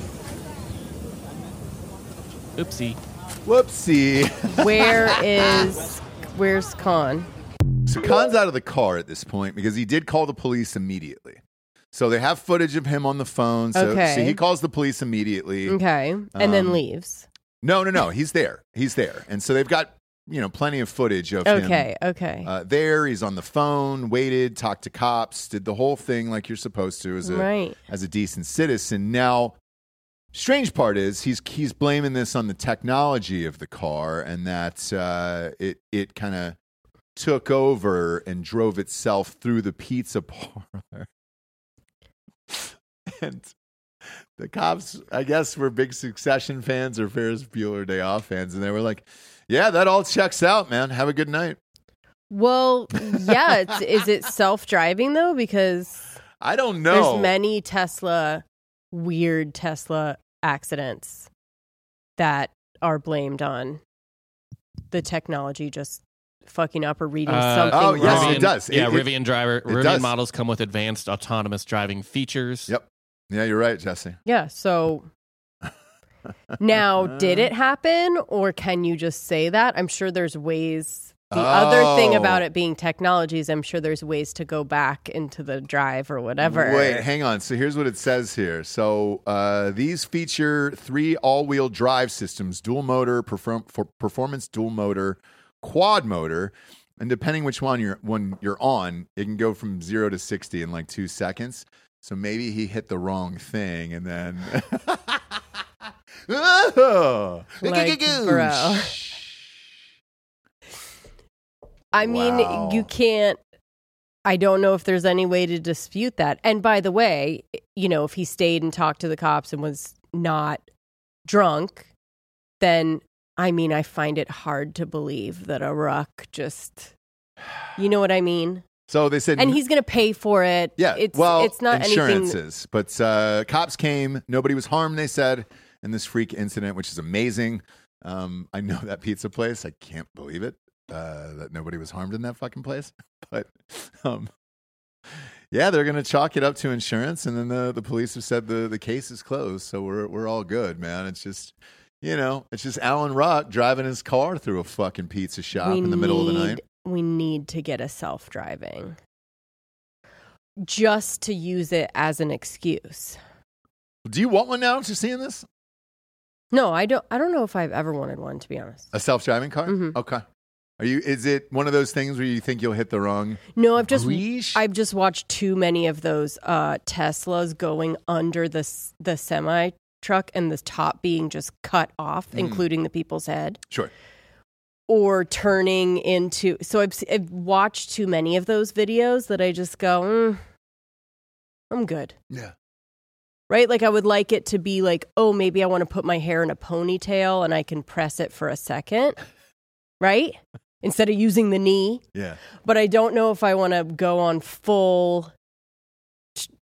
Oopsie. Whoopsie. Where is where's Khan? So Khan's out of the car at this point because he did call the police immediately. So they have footage of him on the phone. So, Okay. so he calls the police immediately. Okay, and then Um, leaves. No, no, no. He's there. He's there. And so they've got, you know, plenty of footage of him Okay, okay, uh, there. He's on the phone, waited, talked to cops, did the whole thing like you're supposed to as a right. as a decent citizen. Now, strange part is he's he's blaming this on the technology of the car and that uh, it it kind of took over and drove itself through the pizza parlor. And the cops, I guess, were big Succession fans or Ferris Bueller Day Off fans, and they were like, "Yeah, that all checks out, man. Have a good night." Well, yeah. It's, is it self-driving though? Because I don't know. there's many Tesla, weird Tesla accidents that are blamed on the technology just fucking up or reading Uh, something oh, yes, wrong. it does. Yeah, It- it- Rivian driver. Rivian does. models come with advanced autonomous driving features. Yep. Yeah, you're right, Jesse. Yeah. So now, did it happen, or can you just say that? I'm sure there's ways. The other thing Oh. about it being technology is I'm sure there's ways to go back into the drive or whatever. Wait, hang on. So here's what it says here. So uh, these feature three all-wheel drive systems: dual motor, perform- for performance dual motor, quad motor, and depending which one you're when you're on, it can go from zero to sixty in like two seconds. So maybe he hit the wrong thing, and then. Oh. Like, bro. I mean, Wow. you can't. I don't know if there's any way to dispute that. And by the way, you know, if he stayed and talked to the cops and was not drunk, then I mean, I find it hard to believe that a ruck just, you know what I mean? So they said, And he's going to pay for it. yeah, it's well, it's not anything. insurances. But uh, cops came. Nobody was harmed, they said, in this freak incident, which is amazing. Um, I know that pizza place. I can't believe it uh, that nobody was harmed in that fucking place. But um, yeah, they're going to chalk it up to insurance, and then the, the police have said the, the case is closed. So we're we're all good, man. It's just, you know, it's just Alan Ruck driving his car through a fucking pizza shop We in the middle of the need- night. We need to get a self-driving just to use it as an excuse. Do you want one now after seeing this? No, I don't. I don't know if I've ever wanted one, to be honest. A self-driving car? Mhm. Okay. Are you? Is it one of those things where you think you'll hit the wrong? No, I've just Grease? I've just watched too many of those uh, Teslas going under the s- the semi truck and the top being just cut off, Mm. including the people's head, Sure. or turning into. So I've, s- I've watched too many of those videos that I just go, mm, I'm good. Yeah. Right? Like I would like it to be like, oh, maybe I want to put my hair in a ponytail and I can press it for a second, right? Instead of using the knee. Yeah. But I don't know if I want to go on full t-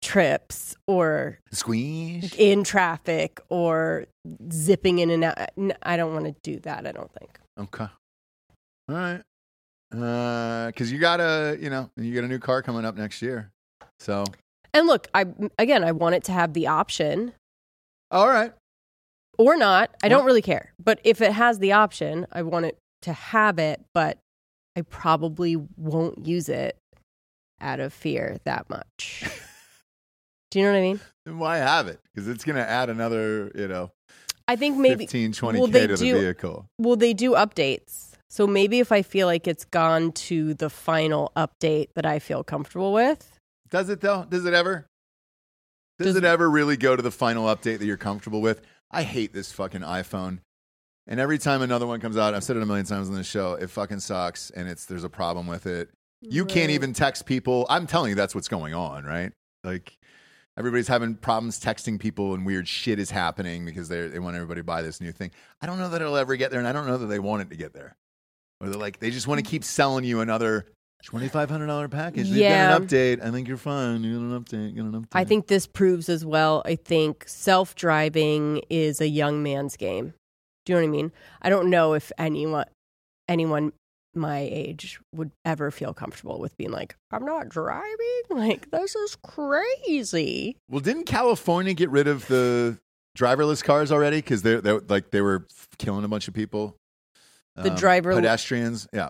trips or Squeeze. in traffic or zipping in and out. N- I don't want to do that, I don't think. Okay. All right. Because you got a, you know, you got a new car coming up next year. So. And look, I again, I want it to have the option All right. or not. I Well- don't really care. But if it has the option, I want it to have it, but I probably won't use it out of fear that much. Do you know what I mean? Then why have it? Because it's going to add another, you know, I think maybe fifteen, twenty well, K they to the do- vehicle. well, they do updates. So maybe if I feel like it's gone to the final update that I feel comfortable with. Does it though? Does it ever? Does, Does- it ever really go to the final update that you're comfortable with? I hate this fucking iPhone. And every time another one comes out, I've said it a million times on this show, it fucking sucks and it's there's a problem with it. You can't Right. even text people. I'm telling you that's what's going on, right? Like everybody's having problems texting people and weird shit is happening because they they want everybody to buy this new thing. I don't know that it'll ever get there and I don't know that they want it to get there. Or they're like they just want to keep selling you another twenty-five hundred dollars package. They've Yeah. got an update. I think you're fine. You got an update. Get an update. I think this proves as well. I think self-driving is a young man's game. Do you know what I mean? I don't know if anyone, anyone my age would ever feel comfortable with being like, I'm not driving. Like, this is crazy. Well, didn't California get rid of the driverless cars already? Because they're, they're like they were killing a bunch of people. The Um, driver- pedestrians. Yeah.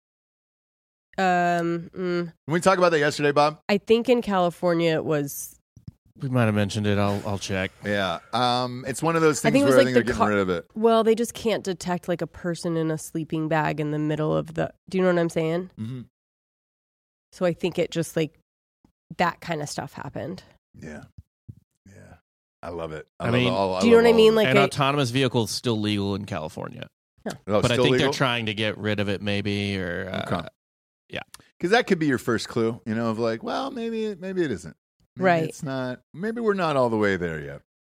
Um, mm, Can we talk about that yesterday, Bob? I think in California it was. We might have mentioned it. I'll I'll check. Yeah. Um, it's one of those I things think it was where I like think the they're car- getting rid of it. Well, they just can't detect like a person in a sleeping bag in the middle of the. Do you know what I'm saying? Mm-hmm. So I think it just like that kind of stuff happened. Yeah. Yeah. I love it. I, I love mean, all, I do you know love what I all mean? of it. Like An I- autonomous vehicle is still legal in California, Oh, but I still think legal? they're trying to get rid of it, maybe or uh, Okay. Because that could be your first clue, you know, of like, well, maybe it, maybe it isn't. Maybe Right. It's not. Maybe we're not all the way there yet.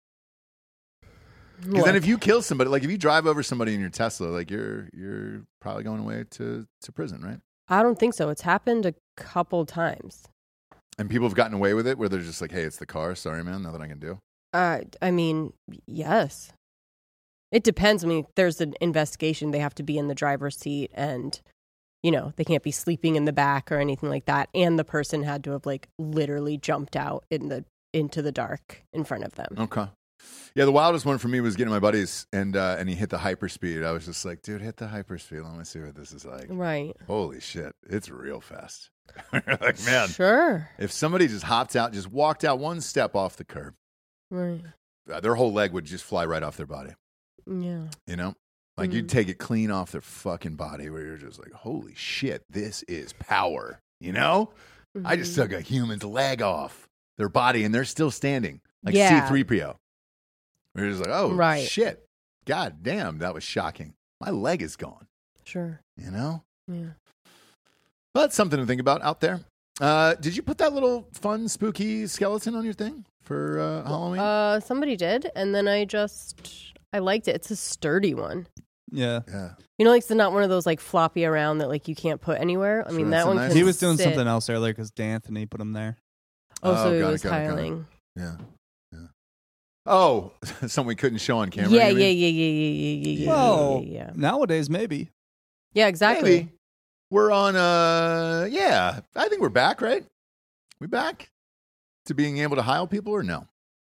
Because Look, then if you kill somebody, like if you drive over somebody in your Tesla, like you're you're probably going away to, to prison, right? I don't think so. It's happened a couple times. And people have gotten away with it where they're just like, hey, it's the car. Sorry, man. Nothing I can do. Uh, I mean, yes. It depends. I mean, there's an investigation. They have to be in the driver's seat and, you know, they can't be sleeping in the back or anything like that. And the person had to have like literally jumped out in the into the dark in front of them. Okay. Yeah, the wildest one for me was getting my buddies and uh, and he hit the hyperspeed. I was just like, dude, hit the hyperspeed. Let me see what this is like. Right. Holy shit. It's real fast. Like, man, Sure. if somebody just hopped out, just walked out one step off the curb, Right. uh, their whole leg would just fly right off their body. Yeah. You know? Like Mm. you'd take it clean off their fucking body where you're just like, holy shit, this is power. You know? I just Mhm. took a human's leg off their body and they're still standing. Like Yeah. C three P O. We're just like, oh Right. shit. God damn, that was shocking. My leg is gone. Sure. You know? Yeah. Well, that's something to think about out there. Uh, did you put that little fun, spooky skeleton on your thing for uh, Halloween? Uh, somebody did, and then I just I liked it. It's a sturdy one. Yeah. yeah. You know, like it's not one of those like floppy around that like you can't put anywhere. I Sure, mean, that's that a one. nice- can He was doing sit. something else earlier because D'Anthony put him there. Oh, so Oh, he got it, was got it, got it. tiling. Yeah. Yeah. Oh, something we couldn't show on camera. Yeah, you yeah, mean? yeah, yeah, yeah, yeah, yeah, yeah, Well, yeah, yeah. nowadays maybe. Yeah, exactly. Maybe. We're on, uh, yeah, I think we're back, right? We back to being able to heil people or no?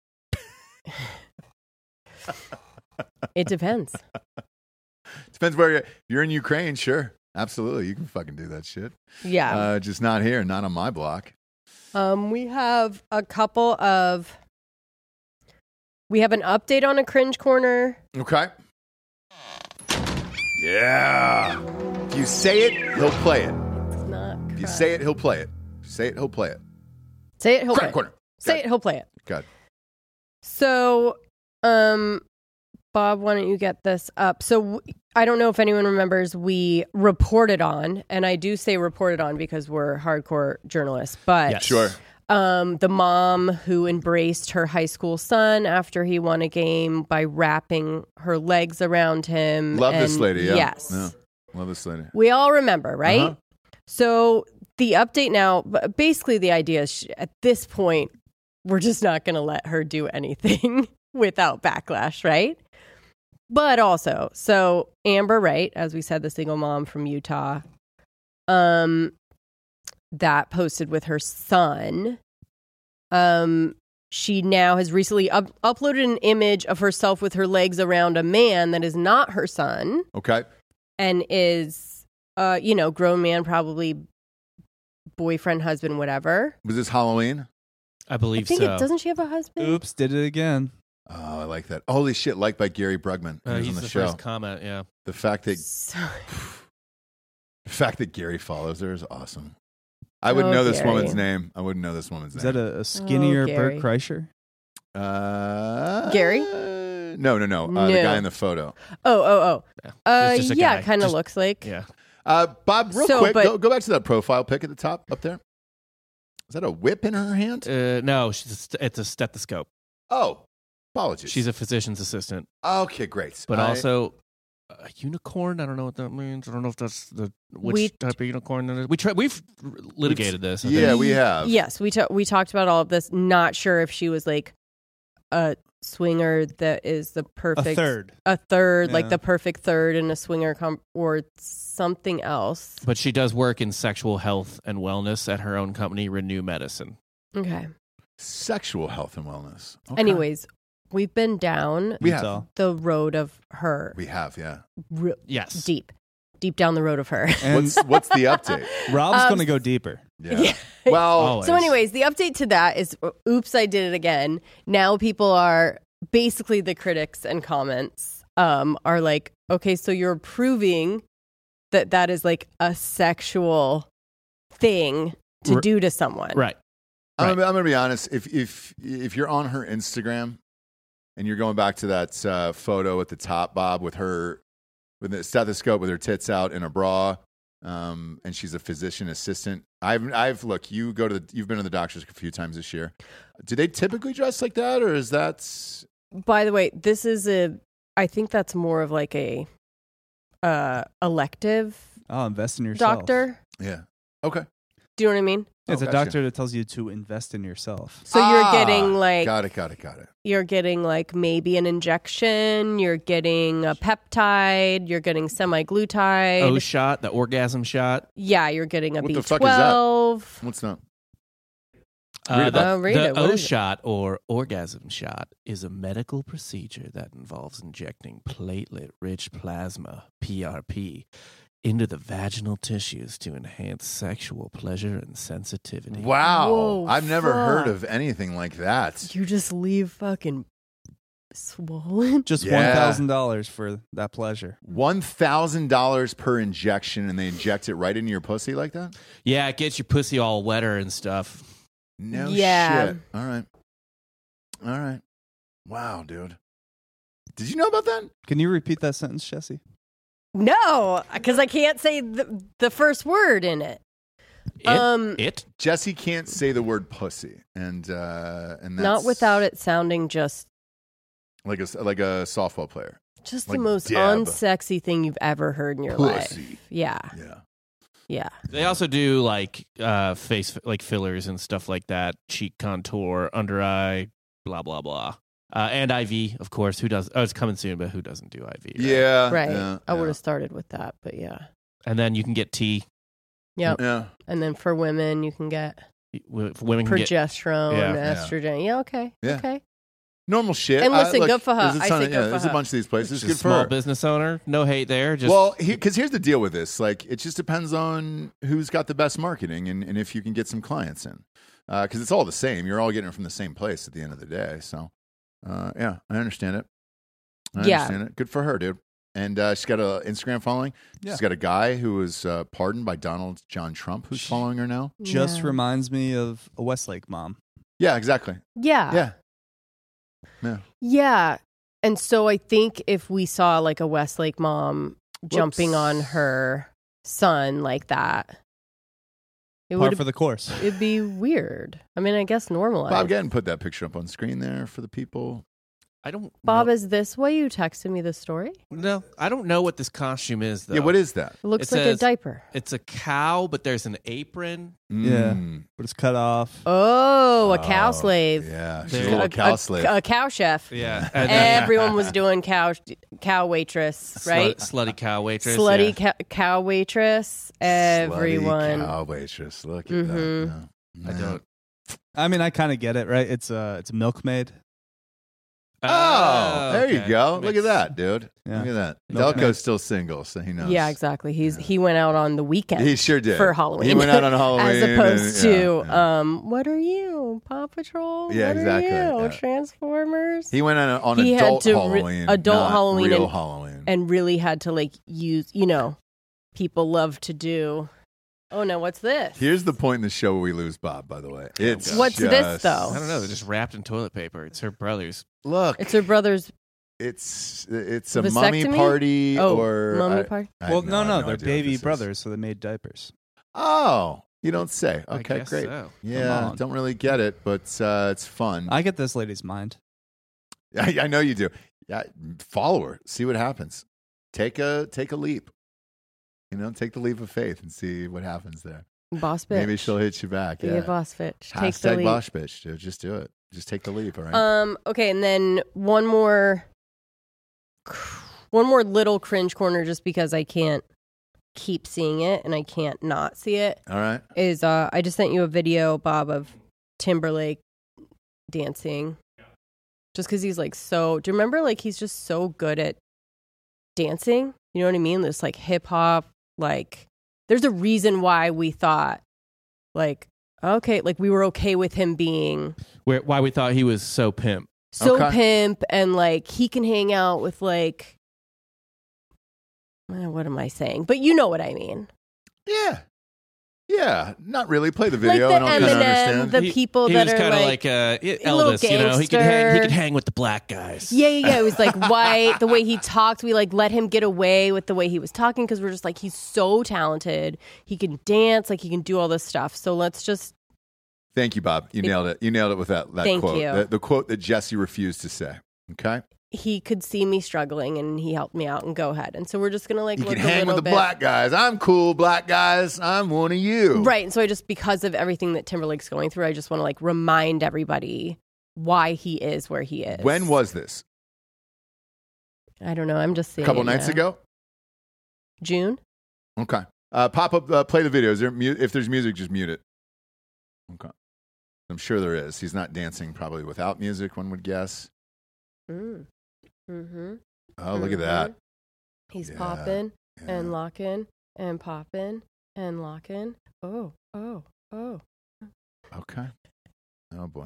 It depends. Depends where you're, you're in Ukraine, sure. Absolutely. You can fucking do that shit. Yeah. Uh, just not here, not on my block. Um, we have a couple of. We have an update on a cringe corner. Okay. Yeah. If you say it, he'll play it. It's not. If you cry- say it, he'll play it. If you say it, he'll play it. say it, he'll play Crack it. corner. Say Got it, he'll play it. Good. So, um, Bob, why don't you get this up? So, w- I don't know if anyone remembers, we reported on, and I do say reported on because we're hardcore journalists, but Yes. Sure. um, the mom who embraced her high school son after he won a game by wrapping her legs around him. Love this and- lady, yeah. Yes. Yeah. Love this lady. We all remember, right? Uh-huh. So the update now, b- basically the idea is sh- at this point, we're just not going to let her do anything without backlash, right? But also, so Amber Wright, as we said, the single mom from Utah, um, that posted with her son. Um, she now has recently up- uploaded an image of herself with her legs around a man that is not her son. Okay. And is, uh, you know, grown man, probably boyfriend, husband, whatever. Was this Halloween? I I believe think so. it doesn't she have a husband? Oops, did it again. Oh, I like that. Holy shit, liked by Gary Brugman. Uh, He was he's on the, the, show. first comment, yeah. The fact that So- the fact that Gary follows her is awesome. I wouldn't Oh, know this Gary. woman's name. I wouldn't know this woman's Is name. that a, a skinnier Oh, Bert Gary. Kreischer? uh, Gary? No, no, no. Uh, The No. guy in the photo. Oh, oh, oh. Yeah. Uh, It's just a yeah, guy. kind of Just- looks like. Yeah. Uh, Bob, real So, quick, but- go, go back to that profile pic at the top up there. Is that a whip in her hand? Uh, no, she's a st- it's a stethoscope. Oh, apologies. She's a physician's assistant, okay, great. but I- also a unicorn. I don't know what that means. I don't know if that's the which We- type of unicorn that is. We try, we've litigated this. I yeah, think. we have. Yes, we ta- we talked about all of this. Not sure if she was like a swinger that is the perfect A third. a third, like Yeah. the perfect third in a swinger com- or something else. But she does work in sexual health and wellness at her own company, Renew Medicine. Okay. Sexual health and wellness. Okay. Anyways, we've been down we Utah. have. the road of her, We have, yeah. re- Yes. deep, deep down the road of her. And What's what's the update? Rob's Um, going to go deeper. Yeah. Yeah. Well, Always. So, anyways, the update to that is, oops, I did it again. Now people are basically the critics and comments um, are like, okay, so you're proving that that is like a sexual thing to R- do to someone. Right. I'm, gonna- I'm going to be honest. If if if you're on her Instagram and you're going back to that uh, photo at the top, Bob, with her with the stethoscope with her tits out in a bra, um, and she's a physician assistant. I've I've look. You go to the. You've been to the doctors a few times this year. Do they typically dress like that, or is that? By the way, this is a, I think that's more of like a uh, elective I'll invest in yourself. doctor. Yeah. Okay. Do you know what I mean? It's Oh, a gotcha. doctor that tells you to invest in yourself. So Ah, you're getting like Got it. Got it. Got it. You're getting like maybe an injection, you're getting a peptide, you're getting semi-glutide. O shot, the orgasm shot. Yeah, you're getting a What B the twelve. fuck is that? What's not? Read Uh, it the Oh, read the it. What O is it? shot or orgasm shot is a medical procedure that involves injecting platelet-rich plasma (P R P) into the vaginal tissues to enhance sexual pleasure and sensitivity. Wow. Whoa, I've never heard fuck. of anything like that. You just leave fucking swollen. Just Yeah. one thousand dollars for that pleasure. One thousand dollars per injection, and they inject it right into your pussy like that? Yeah, it gets your pussy all wetter and stuff. No Yeah. shit. All right. All right. Wow, dude. Did you know about that? Can you repeat that sentence, Jesse? No, because I can't say the, the first word in it. It, um, it Jesse can't say the word pussy, and uh, and that's not without it sounding just like a like a softball player. just Like the most Deb. unsexy thing you've ever heard in your Pussy. life. Yeah, Yeah. yeah. They also do like uh, face like fillers and stuff like that, cheek contour, under eye, blah blah blah, uh, and I V, of course. Who does? Oh, it's coming soon, but who doesn't do I V? right? Yeah. Right. Yeah. I would yeah. have started with that, but yeah. And then you can get T. Yep. Yeah. And then for women, you can get w- Women can get progesterone, Yeah. Yeah. estrogen. Yeah, okay. Yeah. Okay. Normal shit. And listen, look, good for her. there's a I ton say of- good yeah, for There's a her. bunch of these places. just Good for small her. business owner. No hate there. Just Well, because here's the deal with this. Like, it just depends on who's got the best marketing and, and if you can get some clients in. Because it's all the same. You're all getting it from the same place at the end of the day. So, uh, yeah, I understand it. I Yeah. understand it. Good for her, dude. And uh, she's got an Instagram following. Yeah. She's got a guy who was uh, pardoned by Donald John Trump who's following her now. Just yeah. reminds me of a Westlake mom. Yeah, exactly. Yeah. Yeah. Yeah. Yeah. And so I think if we saw like a Westlake mom jumping on Whoops. her son like that, it Par would for the course. it'd be weird. I mean, I guess normalized. Bob, go ahead and put that picture up on screen there for the people. I don't Bob, know. is this why you texted me the story? No, I don't know what this costume is, though. Yeah, what is that? It looks It like says- a diaper. It's a cow, but there's an apron. Yeah. Mm. But it's cut off. Oh, a cow Oh, slave. Yeah, she's There- a little A, cow a- slave. a cow chef. Yeah. And then Everyone was doing cow cow waitress, right? slut- slutty cow waitress. Slutty yeah. ca- cow waitress. Everyone. Slutty cow waitress. Look at Mhm. that. Yeah. I don't. I mean, I kind of get it, right? It's a it's a milkmaid. Oh, there you okay. go. Look Makes- at that, dude. Yeah. Look at that. No Delco's still single, so he knows. Yeah, exactly. He's he went out on the weekend. He sure did. for Halloween. He went out on Halloween. as opposed and- yeah, to yeah. um, what are you, Paw Patrol? Yeah, what exactly, Are you? yeah. Transformers. He went on, a, on He had adult to re- Halloween. adult not Halloween Real and- Halloween. and really had to like use, you know, people love to do. Oh no, what's this? Here's the point in the show where we lose Bob, by the way. It's What's this, just- though? I don't know. They're just wrapped in toilet paper. It's her brother's. Look, It's her brother's it's it's a mummy vasectomy? party oh or mummy I- party. I Well, have no, I have no, idea they're what baby this is. brothers, so they made diapers. Oh, you don't say. I Okay, guess great. so. Yeah, on. don't really get it, but uh, it's fun. I get this lady's mind. I, I know you do. Yeah, follow her. See what happens. Take a take a leap. You know, take the leap of faith and see what happens there. Boss bitch. Maybe she'll hit you back. Be Yeah. a boss bitch. Take the Hashtag lead. boss bitch, dude. Just do it. Just take the leap. All right. Um. Okay, and then one more, one more little cringe corner, just because I can't keep seeing it and I can't not see it. all right. Is uh, I just sent you a video, Bob, of Timberlake dancing, just because he's like so. Do you remember? Like he's just so good at dancing. You know what I mean? There's like hip hop. Like there's a reason why we thought, like, okay, like we were okay with him being Where, why we thought he was so pimp. so Okay. pimp and like he can hang out with like eh, what am I saying? But you know what I mean. Yeah. Yeah. Not really. Play the video like and the I'll kind of understand. Eminem, the He- people he that was are kind of like, like, uh, a little Elvis, you know. He could hang. He gangster. could hang with the black guys. yeah, yeah, yeah. It was like white. The way he talked, we like let him get away with the way he was talking because we're just like he's so talented. He can dance, like he can do all this stuff. So let's just Thank you, Bob. You nailed it. You nailed it with that, that Thank quote. you. The, the quote that Jesse refused to say. Okay. he could see me struggling and he helped me out and go ahead. And so we're just gonna like You look can a hang little with the bit. black guys. I'm cool, black guys. I'm one of you. Right. And so I just, because of everything that Timberlake's going through, I just want to like remind everybody why he is where he is. When was this? I don't know. I'm just A saying. couple nights ago? June. Okay. Uh, pop up, uh, play the video. Is there mu- if there's music, just mute it. Okay. I'm sure there is. He's not dancing probably without music, one would guess. Mm. Mm-hmm. Oh, look at that. He's Yeah, popping Yeah. and locking and popping and locking. Oh, oh, oh. Okay. Oh, boy.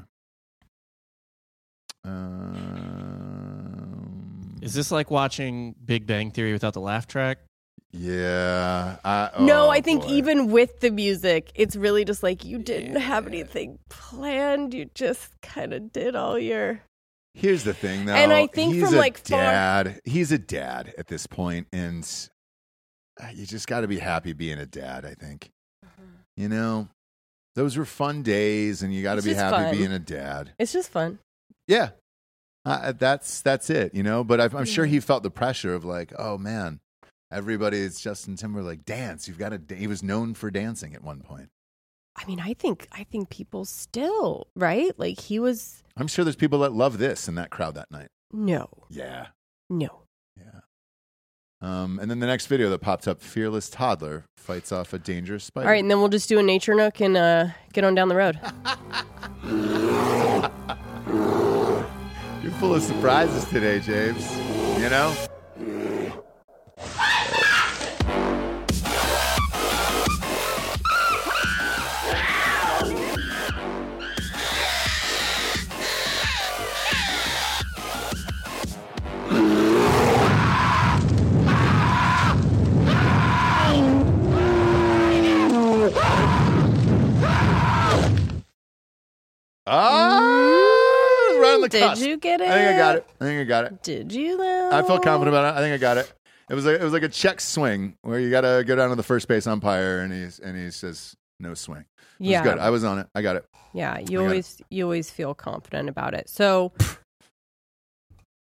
Um, Is this like watching Big Bang Theory without the laugh track? yeah. I, no, oh, I think boy. even with the music, it's really just like you didn't have anything planned. You just kind of did all your. Here's the thing, though. And I think he's from, a like, far- dad. He's a dad at this point, and uh, you just got to be happy being a dad. I think. You know, those were fun days, and you got to It's be just happy fun. being a dad. It's just fun. Yeah, uh, that's that's it. You know, but I've, I'm sure Yeah. he felt the pressure of like, oh man, everybody is Justin Timberlake. Dance. You've got to. Da-. He was known for dancing at one point. I mean, I think I think people still, right? Like he was I'm sure there's people that love this in that crowd that night. no, Yeah. no. Yeah. Um, and then the next video that popped up, fearless toddler fights off a dangerous spider. All right, and then we'll just do a nature nook and uh, get on down the road. You're full of surprises today, James. You know? Ah, right on the Did cusp. you get it? I think I got it. I think I got it. Did you though? I felt confident about it. I think I got it. It was like it was like a check swing where you got to go down to the first base umpire and he's and he says no swing. It was Yeah, good. I was on it. I got it. yeah. I You got always you always feel confident about it. So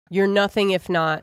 You're nothing if not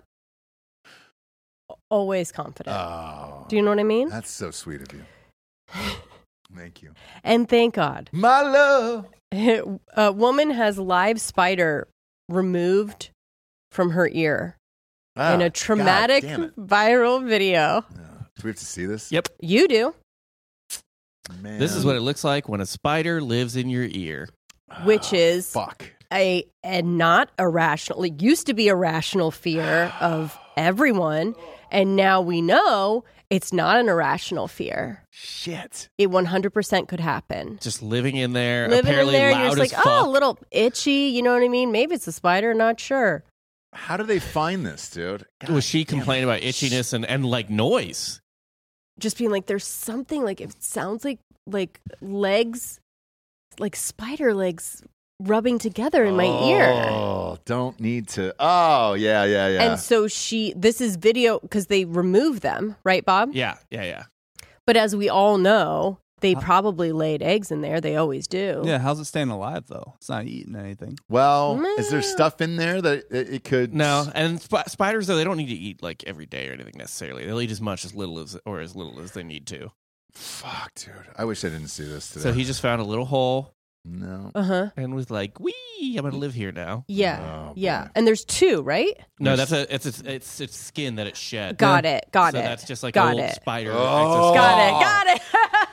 always confident. Oh, Do you know what I mean? that's so sweet of you. Thank you. And thank God. My love. A woman has live spider removed from her ear Ah, in a God traumatic damn it. viral video. Yeah. Do we have to see this? Yep. You do, Man. This is what it looks like when a spider lives in your ear. which Oh, is fuck. a, a not irrational, it used to be a rational fear of everyone. And now we know it's not an irrational fear. Shit. It one hundred percent could happen. Just living in there, Living in apparently there, loud you're just as like, fuck. oh, a little itchy. You know what I mean? Maybe it's a spider, not sure. How do they find this, dude? God Was she damn it. complaining about itchiness and, and like noise? Just being like, there's something like, it sounds like like legs, like spider legs rubbing together in my ear. Oh, don't need to. Oh, yeah, yeah, yeah. And so she, this is video because they remove them, right, Bob? Yeah, yeah, yeah. But as we all know, they Huh? probably laid eggs in there. They always do. Yeah, how's it staying alive though? It's not eating anything. well, is there No. stuff in there that it, it could? No, and sp- spiders though they don't need to eat like every day or anything necessarily. They'll eat as much as little as or as little as they need to. Fuck, dude. I wish I didn't see this today. So he just found a little hole No. Uh huh. and was like, "Wee, I'm gonna live here now." Yeah. Oh, yeah. boy. And there's two, right? No, that's a it's it's it's, it's skin that it shed. Got it. Got so it. that's just like Got a little it. spider. Oh. Got it. Got it.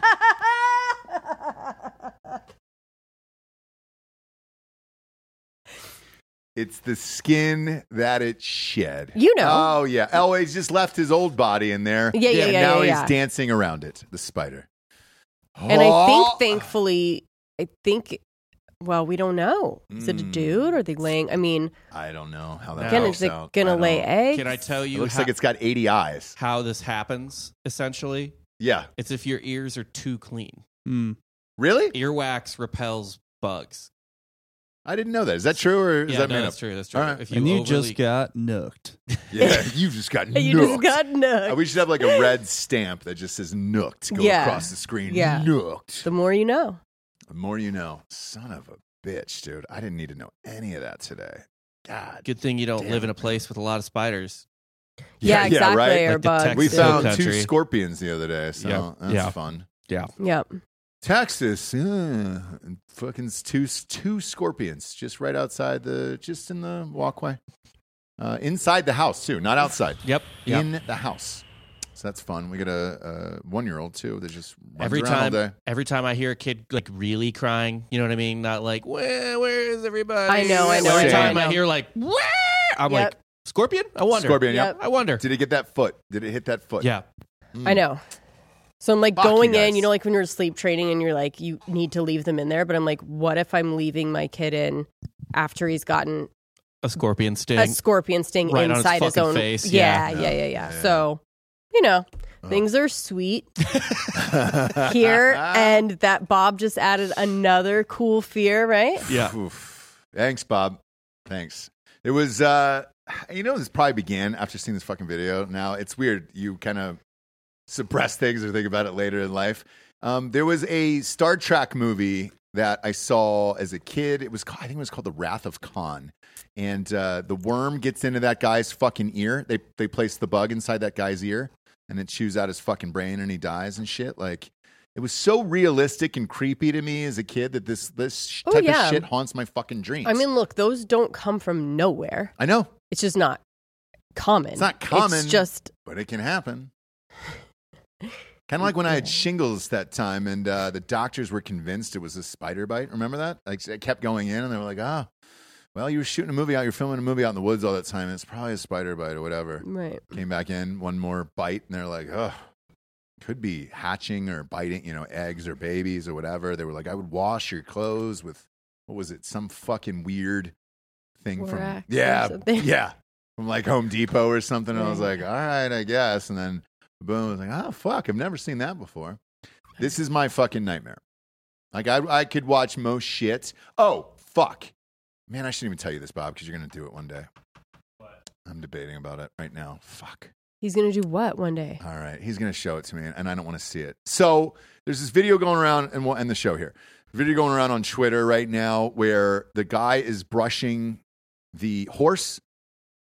It's the skin that it shed. You know. Oh, yeah. Oh, he's just left his old body in there. Yeah, yeah, and yeah, now yeah, he's yeah. dancing around it, the spider. And I think, Oh. thankfully, I think, well, we don't know. Is it a Mm. dude? Or are they laying? I mean, I don't know how that again, works is it out. going to I lay don't- eggs? Can I tell It you looks how, like it's got eighty eyes. how this happens? Essentially, Yeah. it's if your ears are too clean. Hmm. Really? Earwax repels bugs. I didn't know that. Is that true or is yeah, that no, made that's up? true. That's true. All right. If you And you overly, just got nooked. Yeah, you just got nooked. You just got Uh, nooked. We should have like a red stamp that just says nooked go Yeah. across the screen. Yeah. Nooked. The more you know. The more you know. Son of a bitch, dude. I didn't need to know any of that today. God. good thing you don't Damn. live in a place with a lot of spiders. Yeah, exactly. right? Or Like the bugs. Texas We Hill found country. two scorpions the other day, so Yeah. that's Yeah. fun. Yeah. Yep. Texas, uh, fucking two two scorpions just right outside the, just in the walkway, uh, inside the house too, not outside. Yep. Yep. In the house. So that's fun. We got a, a one year old too that just runs Every around time, all day. every time I hear a kid like really crying, you know what I mean? Not like, where, where is everybody? I know, I know, Every I time know. I hear like, where? I'm Yep. like, scorpion? I wonder. Scorpion. Yep. Yep. I wonder. Did it get that foot? Did it hit that foot? Yeah. Mm. I know. So I'm like Fuck you going guys. in, you know, like when you're sleep training and you're like, you need to leave them in there. But I'm like, what if I'm leaving my kid in after he's gotten A scorpion sting. a scorpion sting Right on its inside his fucking own face, Yeah, yeah. yeah, yeah, yeah. Yeah, yeah. So, you know, Oh. things are sweet here. And that Bob just added another cool fear, right? yeah. Oof. Thanks, Bob. Thanks. It was, uh, you know, this probably began after seeing this fucking video. Now, it's weird. You kind of suppress things or think about it later in life. Um, there was a Star Trek movie that I saw as a kid. It was, ca- I think it was called The Wrath of Khan. And uh, the worm gets into that guy's fucking ear. They they place the bug inside that guy's ear, and it chews out his fucking brain, and he dies and shit. Like, it was so realistic and creepy to me as a kid that this this sh- Oh, type yeah. of shit haunts my fucking dreams. I mean, look, those don't come from nowhere. I know, It's just not common. It's not common. It's just, but it can happen. Kind of like when I had shingles that time, and uh, the doctors were convinced it was a spider bite. Remember that? Like, I kept going in, and they were like, "Ah, well, you were shooting a movie out, you're filming a movie out in the woods all that time, and it's probably a spider bite or whatever." right. Came back in, one more bite, and they're like, "Oh, could be hatching or biting, you know, eggs or babies or whatever." They were like, "I would wash your clothes with what was it? Some fucking weird thing from Borax or yeah, something. yeah, from like Home Depot or something." And I was Right. like, "All right, I guess." And then boom, I was like, "Oh fuck, I've never seen that before." This is my fucking nightmare. Like I, I could watch most shit. Oh fuck, man, I shouldn't even tell you this, Bob, because you're gonna do it one day. I'm debating about it right now. Fuck. He's going to do what one day? All right, he's going to show it to me, and I don't want to see it. So there's this video going around, and we'll end the show here. Video going around on Twitter right now where the guy is brushing the horse,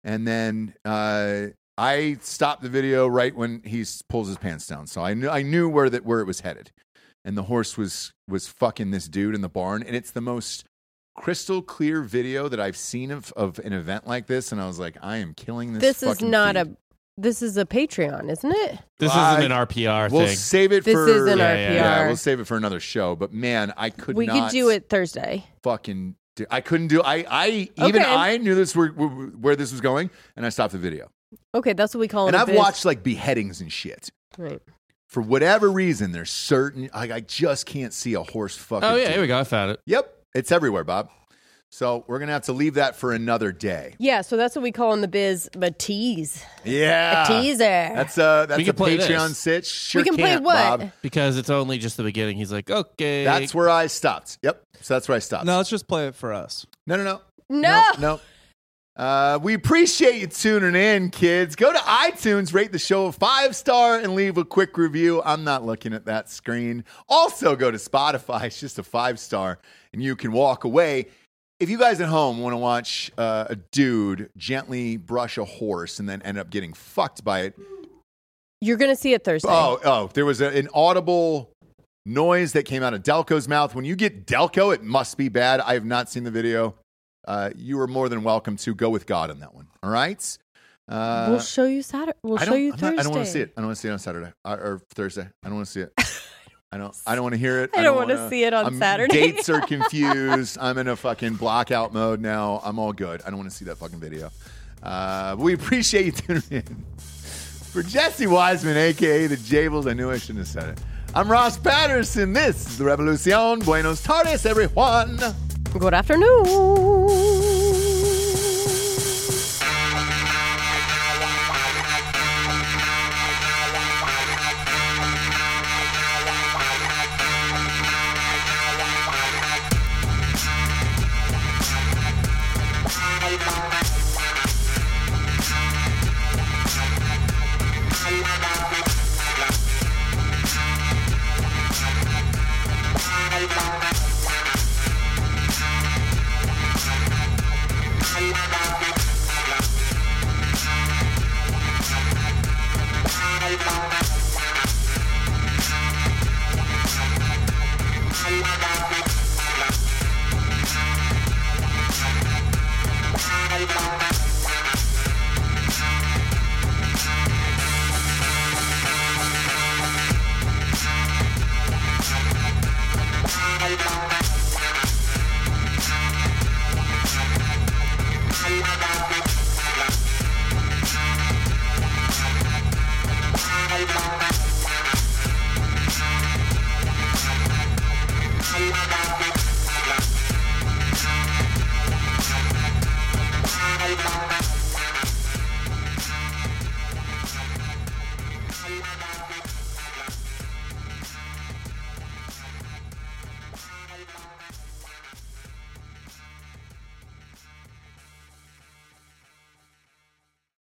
And then uh, I stopped the video right when he s- pulls his pants down. So I knew I knew where that where it was headed. And the horse was was fucking this dude in the barn. And it's the most crystal clear video that I've seen of, of an event like this. And I was like, I am killing this. This is fucking not feed. a. This is a Patreon, isn't it? This I- isn't an R P R We'll thing. save it This for. isn't Yeah, our yeah, P R. Yeah, we'll save it for another show. But man, I could we not could do it Thursday. fucking do, I couldn't do I I even Okay. I knew this were, were where this was going, and I stopped the video. Okay, that's what we call And it. a I've biz. watched like beheadings and shit. Right. For whatever reason, there's certain I, I just can't see a horse fucking. Oh, yeah, dude. here we go. I found it. Yep, it's everywhere, Bob. So we're gonna have to leave that for another day. Yeah, so that's what we call in the biz a tease. Yeah, A teaser. That's a that's We a can play Patreon this. sitch. Sure we can play can't, what? Bob. Because it's only just the beginning. He's like, okay. That's where I stopped. Yep. So that's where I stopped. No, let's just play it for us. no, no, no. No. No. Uh, we appreciate you tuning in, kids. Go to iTunes, rate the show a five star, and leave a quick review. I'm not looking at that screen. Also, go to Spotify. It's just a five star, and you can walk away. If you guys at home want to watch uh, a dude gently brush a horse and then end up getting fucked by it, You're going to see it Thursday. oh, oh, there was a, an audible noise that came out of Delco's mouth. When you get Delco, it must be bad. I have not seen the video. Uh, you are more than welcome to go with God on that one. All right. Uh, we'll show you Saturday. We'll I show don't, you I'm Thursday. not- I don't want to see it. I don't want to see it on Saturday uh, or Thursday. I don't want to see it. I don't. I don't want to hear it. I don't wanna wanna- see it on I'm- Saturday. Dates are confused. I'm in a fucking blackout mode now. I'm all good. I don't want to see that fucking video. Uh, we appreciate you tuning in. For Jesse Wiseman, a k a the Jables, I knew I shouldn't have said it. I'm Ross Patterson. This is the Revolucion. Buenos tardes, everyone. Good afternoon.